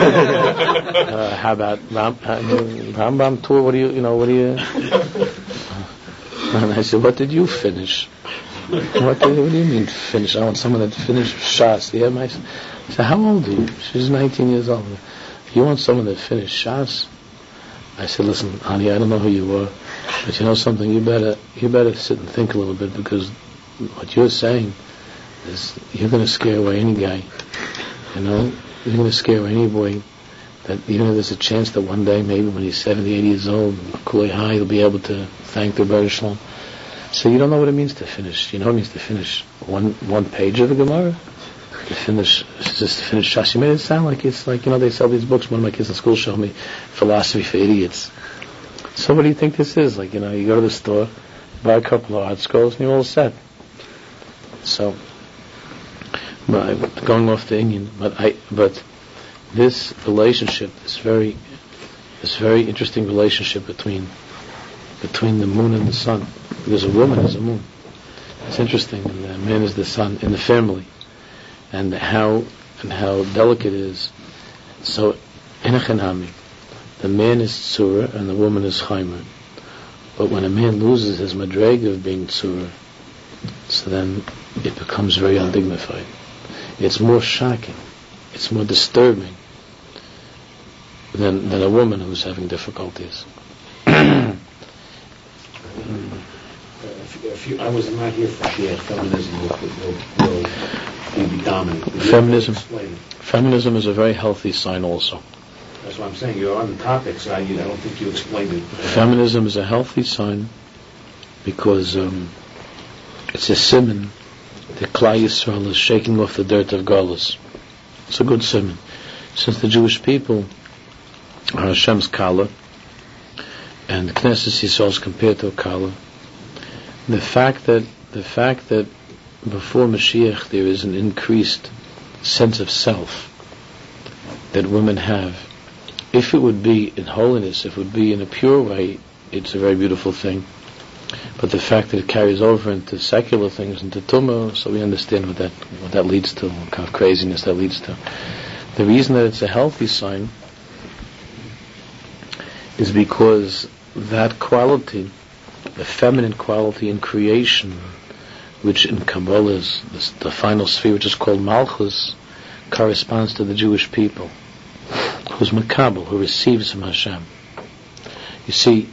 uh, how about Ram, uh, Rambam tour? What do you, you know, what do you? And I said, what did you finish? What do, what do you mean finish? I want someone that finished Shas. Yeah, my, I said, how old are you? She's nineteen years old. You want someone that finished Shas? I said, listen, honey, I don't know who you are, but you know something, you better, you better sit and think a little bit, because what you're saying is, you're going to scare away any guy, you know, you're going to scare away any boy, that, you know, there's a chance that one day, maybe when he's seventy, eighty years old, Kulei High, he'll be able to thank the Rebbe Shalom. So you don't know what it means to finish. You know what it means to finish one, one page of the Gemara? To finish, just to finish Shas. You made it sound like it's like, you know, they sell these books. One of my kids in school showed me Philosophy for Idiots. So what do you think this is? Like, you know, you go to the store, buy a couple of art scrolls, and you're all set. So, but going off the Indian, but I, but this relationship, this very, this very interesting relationship between, between the moon and the sun. Because a woman is a moon. It's interesting, and the man is the sun in the family. And how and how delicate it is. So, in a Chanami, the man is Tzura and the woman is Chaimer. But when a man loses his madrega of being Tzura, so then it becomes very undignified. It's more shocking. It's more disturbing than than a woman who's having difficulties. If you, I was not here for Shia, feminism will, will, will be dominant. Will feminism, feminism is a very healthy sign also. That's what I'm saying. You're on the topic, so I, I don't think you explained it. Feminism is a healthy sign because um, it's a siman that Klal Yisrael is shaking off the dirt of Galus. It's a good siman. Since the Jewish people are Hashem's Kala, and Knesset Yisrael is compared to a Kala, the fact that the fact that before Mashiach there is an increased sense of self that women have, if it would be in holiness, if it would be in a pure way, it's a very beautiful thing. But the fact that it carries over into secular things, into tumah, so we understand what that what that leads to, what kind of craziness that leads to. The reason that it's a healthy sign is because that quality, the feminine quality in creation, which in Kabbalah is the, the final sphere, which is called Malchus, corresponds to the Jewish people, who's Makabel, who receives from Hashem. You see,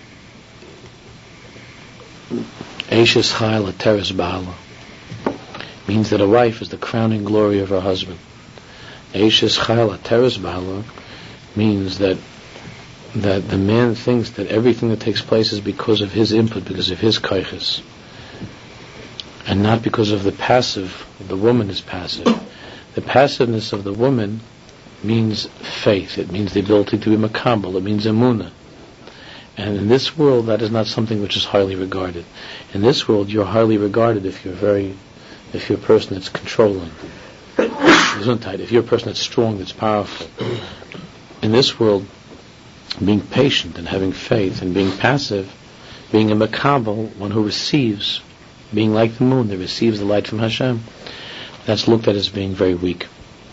Eishes Chayla Teres Ba'ala means that a wife is the crowning glory of her husband. Eishes Chayla Teres Ba'ala means that that the man thinks that everything that takes place is because of his input, because of his koiches, and not because of the passive. The woman is passive. The passiveness of the woman means faith. It means the ability to be makabel. It means emunah. And in this world, that is not something which is highly regarded. In this world, you're highly regarded if you're very, if you're a person that's controlling. If you're a person that's strong, that's powerful. In this world, being patient and having faith and being passive, being a makabel, one who receives, being like the moon that receives the light from Hashem, that's looked at as being very weak.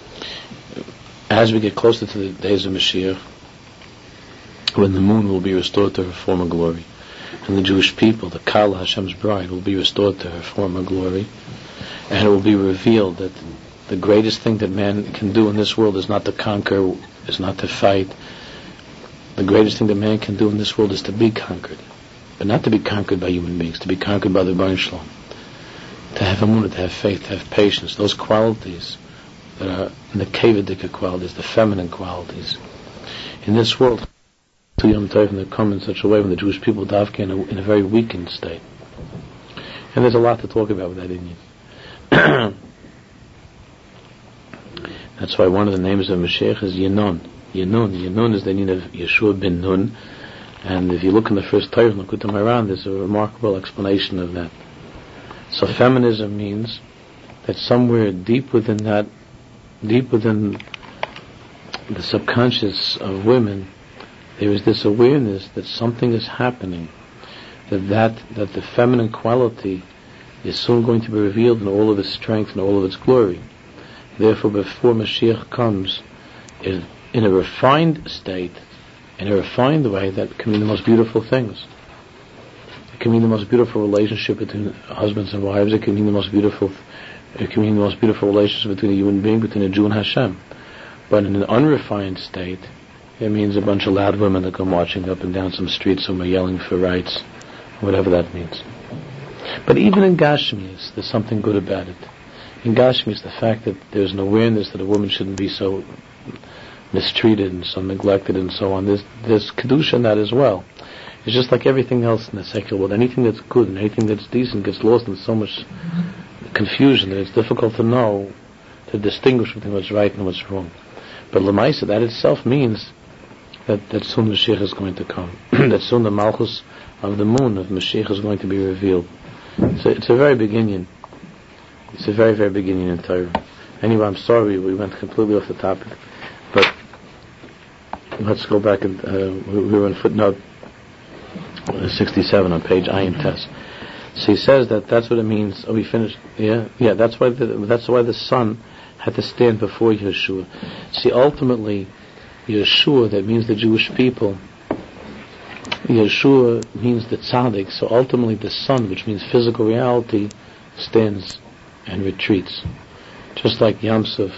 As we get closer to the days of Mashiach, when the moon will be restored to her former glory, and the Jewish people, the Kala, Hashem's bride, will be restored to her former glory, and it will be revealed that the greatest thing that man can do in this world is not to conquer, is not to fight. The greatest thing that man can do in this world is to be conquered, but not to be conquered by human beings, to be conquered by the Baruch Shalom, to have emunah, to have faith, to have patience, those qualities that are the Kevedika qualities, the feminine qualities. In this world, to Yom Tov, they come in such a way when the Jewish people davka in a, in a very weakened state. And there's a lot to talk about with that Indian. That's why one of the names of Mashiach is Yenon. Yenon. Yenon is the name of Yeshua ben Nun. And if you look in the first Torah, Nakutam Haran, there's a remarkable explanation of that. So feminism means that somewhere deep within that, deep within the subconscious of women, there is this awareness that something is happening, that that, that the feminine quality is soon going to be revealed in all of its strength and all of its glory. Therefore, before Mashiach comes, in, in a refined state, in a refined way, that can mean the most beautiful things. It can mean the most beautiful relationship between husbands and wives. It can mean the most beautiful, it can mean the most beautiful relationship between a human being, between a Jew and Hashem. But in an unrefined state, it means a bunch of loud women that go marching up and down some street somewhere yelling for rights, whatever that means. But even in Gashmias, there's something good about it. In Gashmias, the fact that there's an awareness that a woman shouldn't be so mistreated and so neglected and so on. There's, there's kedusha in that as well. It's just like everything else in the secular world. Anything that's good and anything that's decent gets lost in so much confusion that it's difficult to know, to distinguish between what's right and what's wrong. But Lamaisa, that itself means that, that soon Mashiach is going to come. That soon the Malchus of the moon of Mashiach is going to be revealed. So it's a very beginning. It's a very, very beginning in Torah. Anyway, I'm sorry we went completely off the topic. But let's go back and uh, we were in footnote sixty-seven on page Ayin Tes. So he says that that's what it means. Oh, we finished. Yeah, yeah. That's why the, that's why the son had to stand before Yeshua. See, ultimately, Yeshua, that means the Jewish people. Yeshua means the tzaddik. So ultimately, the son, which means physical reality, stands and retreats, just like Yamsuf.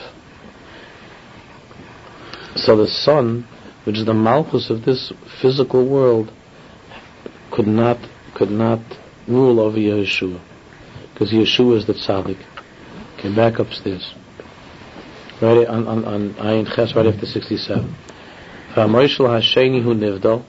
So the sun, which is the malchus of this physical world, could not could not rule over Yeshua, because Yeshua is the tzaddik. Okay, back upstairs. Right on on on Ayin Ches, right after sixty-seven. V'amoishel hasheni hu nivdal,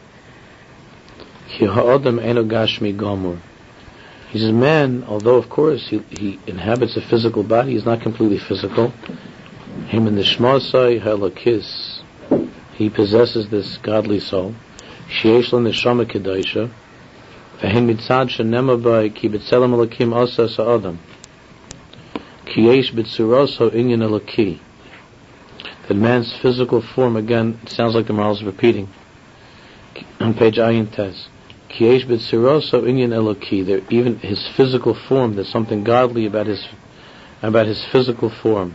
ki ha'odam eno gashmi gomur. He says, man, although of course he, he inhabits a physical body, he's not completely physical. Him in the Shmasai Halakis, he possesses this godly soul. Sheyesh lo neshama kedaisha, v'hen mitzad shenema bai ki b'tzelem Elokim asa sa'adam, ki yesh b'tzuroso inyan Eloki. that man's physical form, again, it sounds like the Maharal is repeating, on page Ayin Tes, Kiesh b'tziroso inyan eloki, there even his physical form, there's something godly about his about his physical form.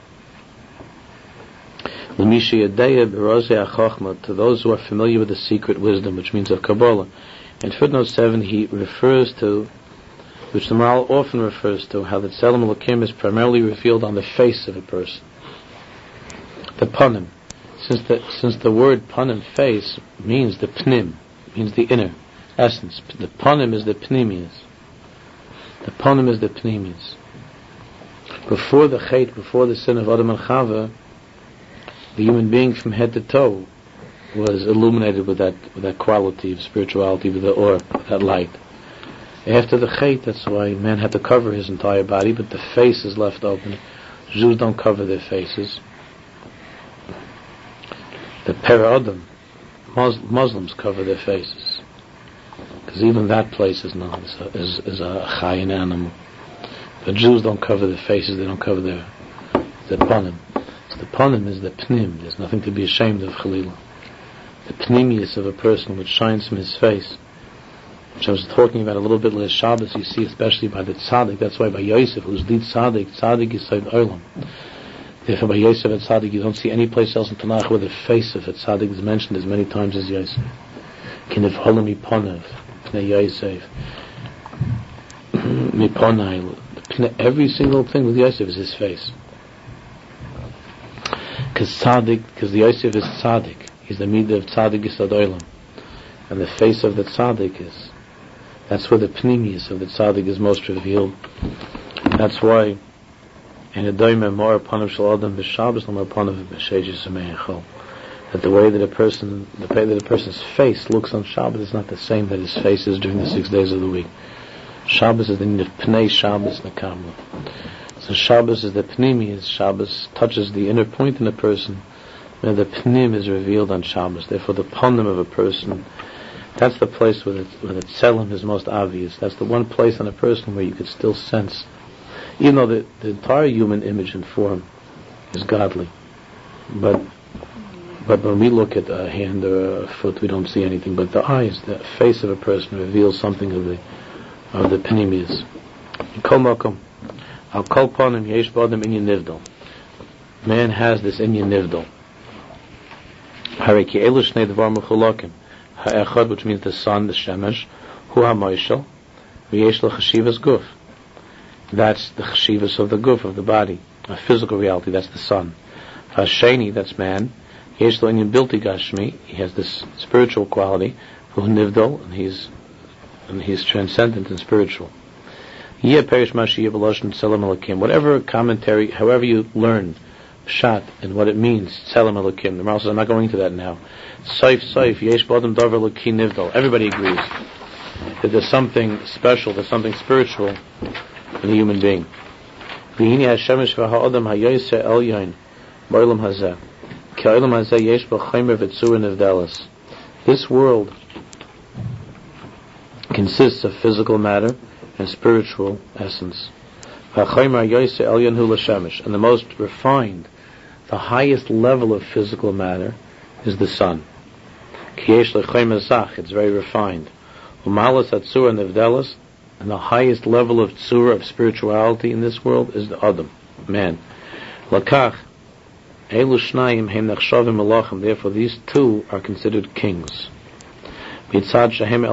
L'mishi yadeya b'rozei ha'chochma, to those who are familiar with the secret wisdom, which means of Kabbalah. In footnote seven, he refers to, which the Maharal often refers to, how the Tzelem Elokim is primarily revealed on the face of a person. The panim, since the since the word panim, face, means the pnim, means the inner essence. The panim is the pnimius. The panim is the pnimius. Before the chait, before the sin of Adam and Chava, the human being from head to toe was illuminated with that with that quality of spirituality, with the or, with that light. After the chait, that's why man had to cover his entire body, but the face is left open. Jews don't cover their faces. The Peri-Adam, Mus- Muslims cover their faces, because even that place is known as a, is, is a chayin animal. But Jews don't cover their faces; they don't cover their their panim. So the panim is the pnim. There's nothing to be ashamed of, Chalila. The pnimius of a person, which shines from his face, which I was talking about a little bit last Shabbos. You see, especially by the tzaddik. That's why by Yosef, who's the tzaddik, tzaddik is Yisod Olam. Therefore, by Yosef and tzaddik, you don't see any place else in Tanakh where the face of a tzaddik is mentioned as many times as Yosef. Kinef holam miponav, pnei Yosef, miponai. Every single thing with Yosef is his face. Because tzaddik, because the Yosef is tzaddik. He's the midah of tzaddik Yisod Olam. And the face of the tzaddik is, that's where the pnimius of the tzaddik is most revealed. That's why in a doime more upon shel adam b'Shabbos no more upon b'sheish semeichol, that the way that a person, the way that a person's face looks on Shabbos is not the same that his face is during the six days of the week. Shabbos is the need of pnei Shabbos nekamla. So Shabbos is the pnimius. Shabbos touches the inner point in a person, and the pnim is revealed on Shabbos. Therefore, the panim of a person, that's the place where the, where the tzelem is most obvious. That's the one place on a person where you could still sense, even though the, the entire human image and form is godly, but but when we look at a hand or a foot, we don't see anything. But the eyes, the face of a person reveals something of the of the pnimius. Kol makom, al kol panim yesh b'adam inyan nivdal. Man has this inyan nivdal. Hariki elu shnei dvar mechulakim. Ha'echad, which means the sun, the shemesh, hu ha'moishel, v'yesh lo chashivas guf. That's the chashivas of the guf, of the body, a physical reality. That's the sun. Ha'sheni, that's man. Yesh lo inyan bilti gashmi. He has this spiritual quality. Hu nivdal, and he's and he's transcendent and spiritual. Yeh perish mashi yevaloshin tzelem elokim. Whatever commentary, however you learn pshat and what it means, tzelem elokim. The Maharal says, I'm not going into that now. Saif, saif, yesh b'adam davar eloki nivdal. Everybody agrees that there's something special, there's something spiritual in a human being. V'hini hashemesh v'ha'adam ha'yoseh elyon ba'olam hazeh. Ka'olam hazeh yesh b'chaymer v'tzur nivdalas. This world consists of physical matter and spiritual essence. And the most refined, the highest level of physical matter is the sun. It's very refined. And the highest level of tzura, of spirituality in this world, is the Adam, man. Therefore these two are considered kings. But man,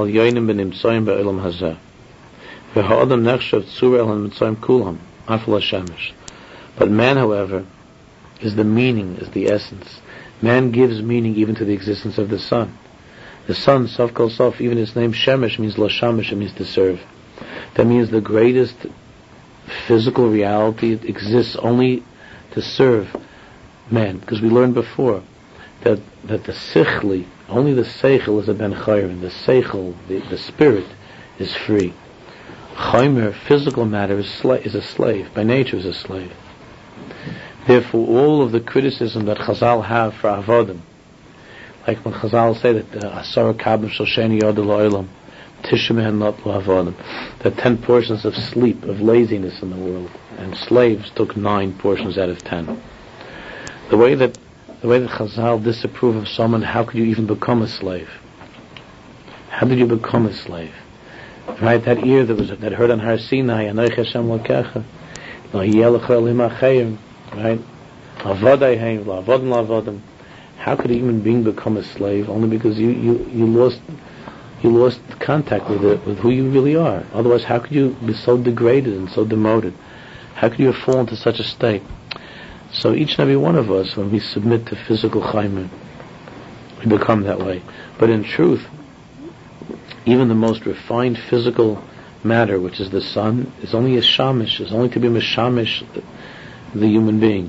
however, is the meaning, is the essence. Man gives meaning even to the existence of the sun. The sun, Sof Kol Sof, even its name Shemesh means La Shamesh, it means to serve. That means the greatest physical reality exists only to serve man. Because we learned before that that the sichli, only the seichel is a ben chayrin. The seichel, the, the spirit, is free. Chaymer, physical matter, is, sla- is a slave. By nature is a slave. Therefore, all of the criticism that Chazal have for avodim, like when Chazal say that asara kabim shel sheni yod l'olam, tishmehen not l'avodim, that ten portions of sleep, of laziness in the world, and slaves took nine portions out of ten. The way that the way that Chazal disapprove of someone, how could you even become a slave? How did you become a slave? Right, that ear that was that heard on Har Sinai, Anoich Hashem Lokecha, Lo Yelech Elohim Achayim, right? Avadayim, La'avodim La'avodim. How could a human being become a slave? Only because you, you, you lost you lost contact with it, with who you really are. Otherwise, how could you be so degraded and so demoted? How could you have fallen to such a state? So each and every one of us, when we submit to physical chaimer, we become that way. But in truth, even the most refined physical matter, which is the sun, is only a shamish, is only to be mishamish the human being.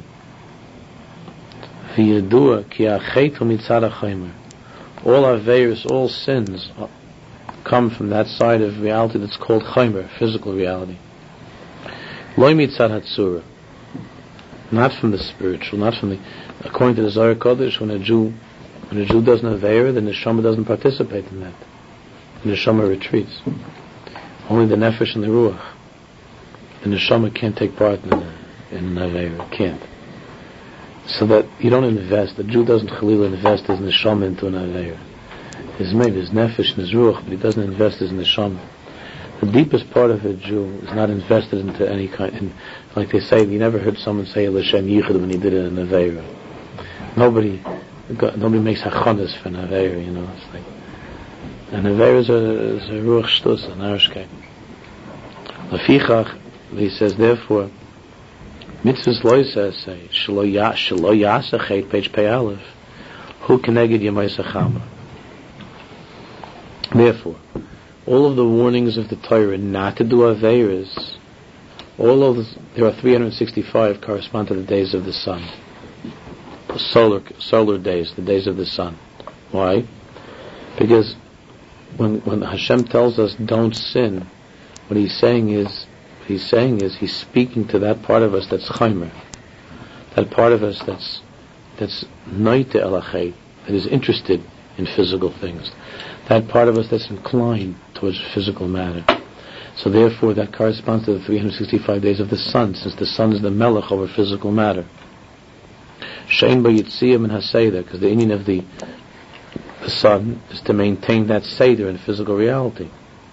V'yadua ki ha'chetu mitzad ha'chaimer. All aveiros, all sins come from that side of reality that's called chaimer, physical reality. Loi mitzad hatzura. Not from the spiritual, not from the... According to the Zohar Kodesh, when a Jew when a Jew does an aveira, the neshama doesn't participate in that. The neshama retreats. Only the nefesh and the ruach. The neshama can't take part in, the, in an aveira. Can't. So that you don't invest. The Jew doesn't chalila invest his neshama into an aveira. His maybe his nefesh and his ruach, but he doesn't invest his neshama. The deepest part of a Jew is not invested into any kind. In, like they say, you never heard someone say L'Shem Yichud when he did it in Aveira. Nobody, nobody makes hachanas for an Aveira. You know, it's like an Aveira is a, is a ruach shtus, an arishkeit. Lafichach, he says, therefore, mitzvahs lo yisaseh shelo yasachet page pei aleph hu keneged yemay sachama. Therefore, all of the warnings of the Torah not to do aveiros, all of the, there are three hundred sixty-five correspond to the days of the sun, solar solar days, the days of the sun. Why? Because when when Hashem tells us don't sin, what he's saying is what he's saying is he's speaking to that part of us that's chaimer, that part of us that's that's noite elachay, that is interested in physical things, that part of us that's inclined towards physical matter. So therefore that corresponds to the three hundred sixty-five days of the sun, since the sun is the melech over physical matter. Shein ba yitziyah min ha-seder, because the inyan of the the sun is to maintain that seder in physical reality.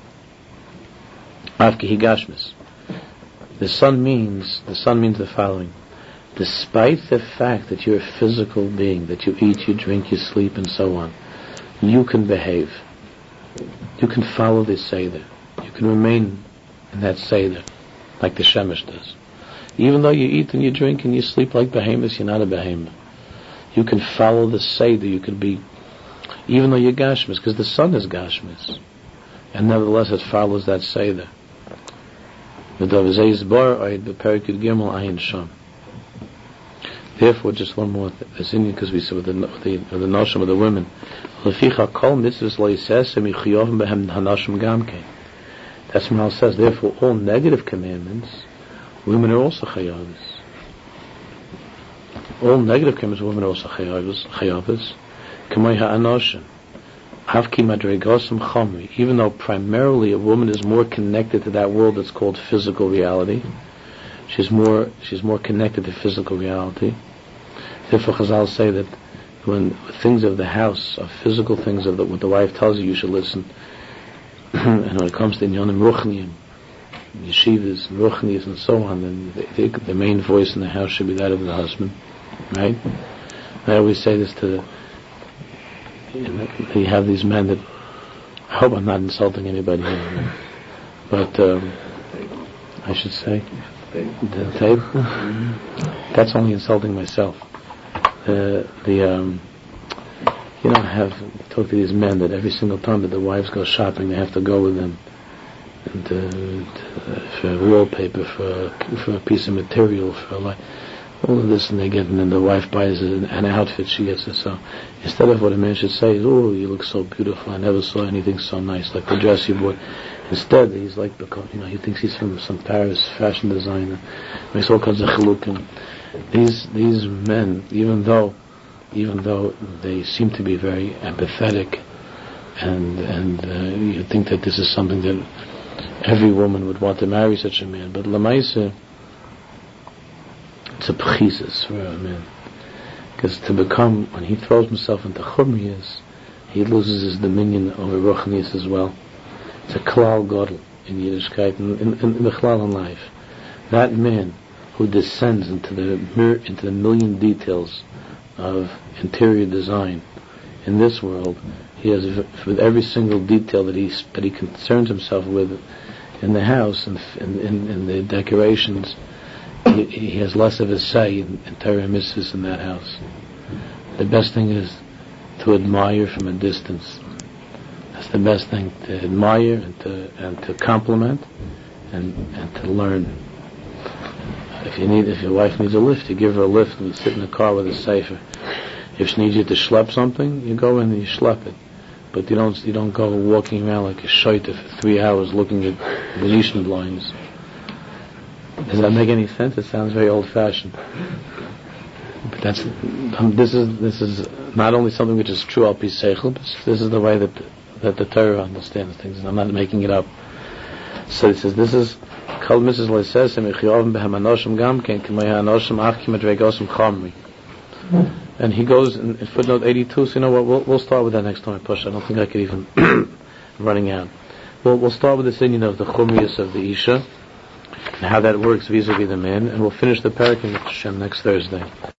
Afki higashmis. The sun means the sun means the following: despite the fact that you're a physical being, that you eat, you drink, you sleep, and so on, you can behave. You can follow this Seder. You can remain in that Seder, like the Shemesh does. Even though you eat and you drink and you sleep like behemoths, you're not a behemoth. You can follow the Seder. You can be, even though you're Gashmis, because the sun is Gashmis. And nevertheless it follows that Seder. Therefore, just one more thing, because we said with the, with the, with the notion of the women. That's what Maharal says. Therefore, all negative commandments, women are also chayavas. All negative commandments, women are also chayavas. K'may ha'anoshim. Havki madregosam chamri. Even though primarily a woman is more connected to that world that's called physical reality, she's more she's more connected to physical reality. Therefore, Chazal say that when things of the house, of physical things of the, what the wife tells you, you should listen. And when it comes to Inyanim Ruchniim, yeshivas, Ruchnias, and so on, then the, the, the main voice in the house should be that of the husband, right? I always say this to the, you know, you have these men that, I hope I'm not insulting anybody here, but um, I should say, the tape, that's only insulting myself. Uh, the um, you know, I have talked to these men that every single time that the wives go shopping, they have to go with them and uh, for wallpaper, for for a piece of material, for like all of this, and they get, and then the wife buys an, an outfit, she gets it. So instead of what a man should say is, "Oh, you look so beautiful. I never saw anything so nice, like the dress you bought." Instead, he's like, because you know, he thinks he's from some Paris fashion designer, makes all kinds of chalukim. These these men, even though, even though they seem to be very empathetic, and and uh, you think that this is something that every woman would want to marry such a man, but lamaisa, it's a pchisis for a man. Because to become, when he throws himself into chumriyas, he loses his dominion over ruchnius as well. It's a klal gadol in Yiddishkeit, in, in, in the klal in life. That man who descends into the mir- into the million details of interior design in this world, he has, with every single detail that he that he concerns himself with in the house and in, in, in the decorations, he, he has less of a say in, in Torah mitzvahs in that house. The best thing is to admire from a distance. That's the best thing, to admire and to and to compliment and and to learn. If you need, if your wife needs a lift, you give her a lift and you sit in the car with a sefer. If she needs you to schlep something, you go in and you schlep it. But you don't you don't go walking around like a shoiter for three hours looking at Venetian blinds. Does that make any sense? It sounds very old-fashioned. But that's um, this is this is not only something which is true al pi seichel, but this is the way that that the Torah understands things. I'm not making it up. So he says this is Kol Misses Loises Emichiyovim Behemanoshim Gam Ken K'maya Anoshim Achkim Advegosim Chamri. And he goes in, in footnote eighty-two. So you know what? We'll, we'll start with that next time I push. I don't think I could even running out. We'll we'll start with this inyan of the chumriyas of the isha and how that works vis-a-vis the man, and we'll finish the parak in Hashem next Thursday.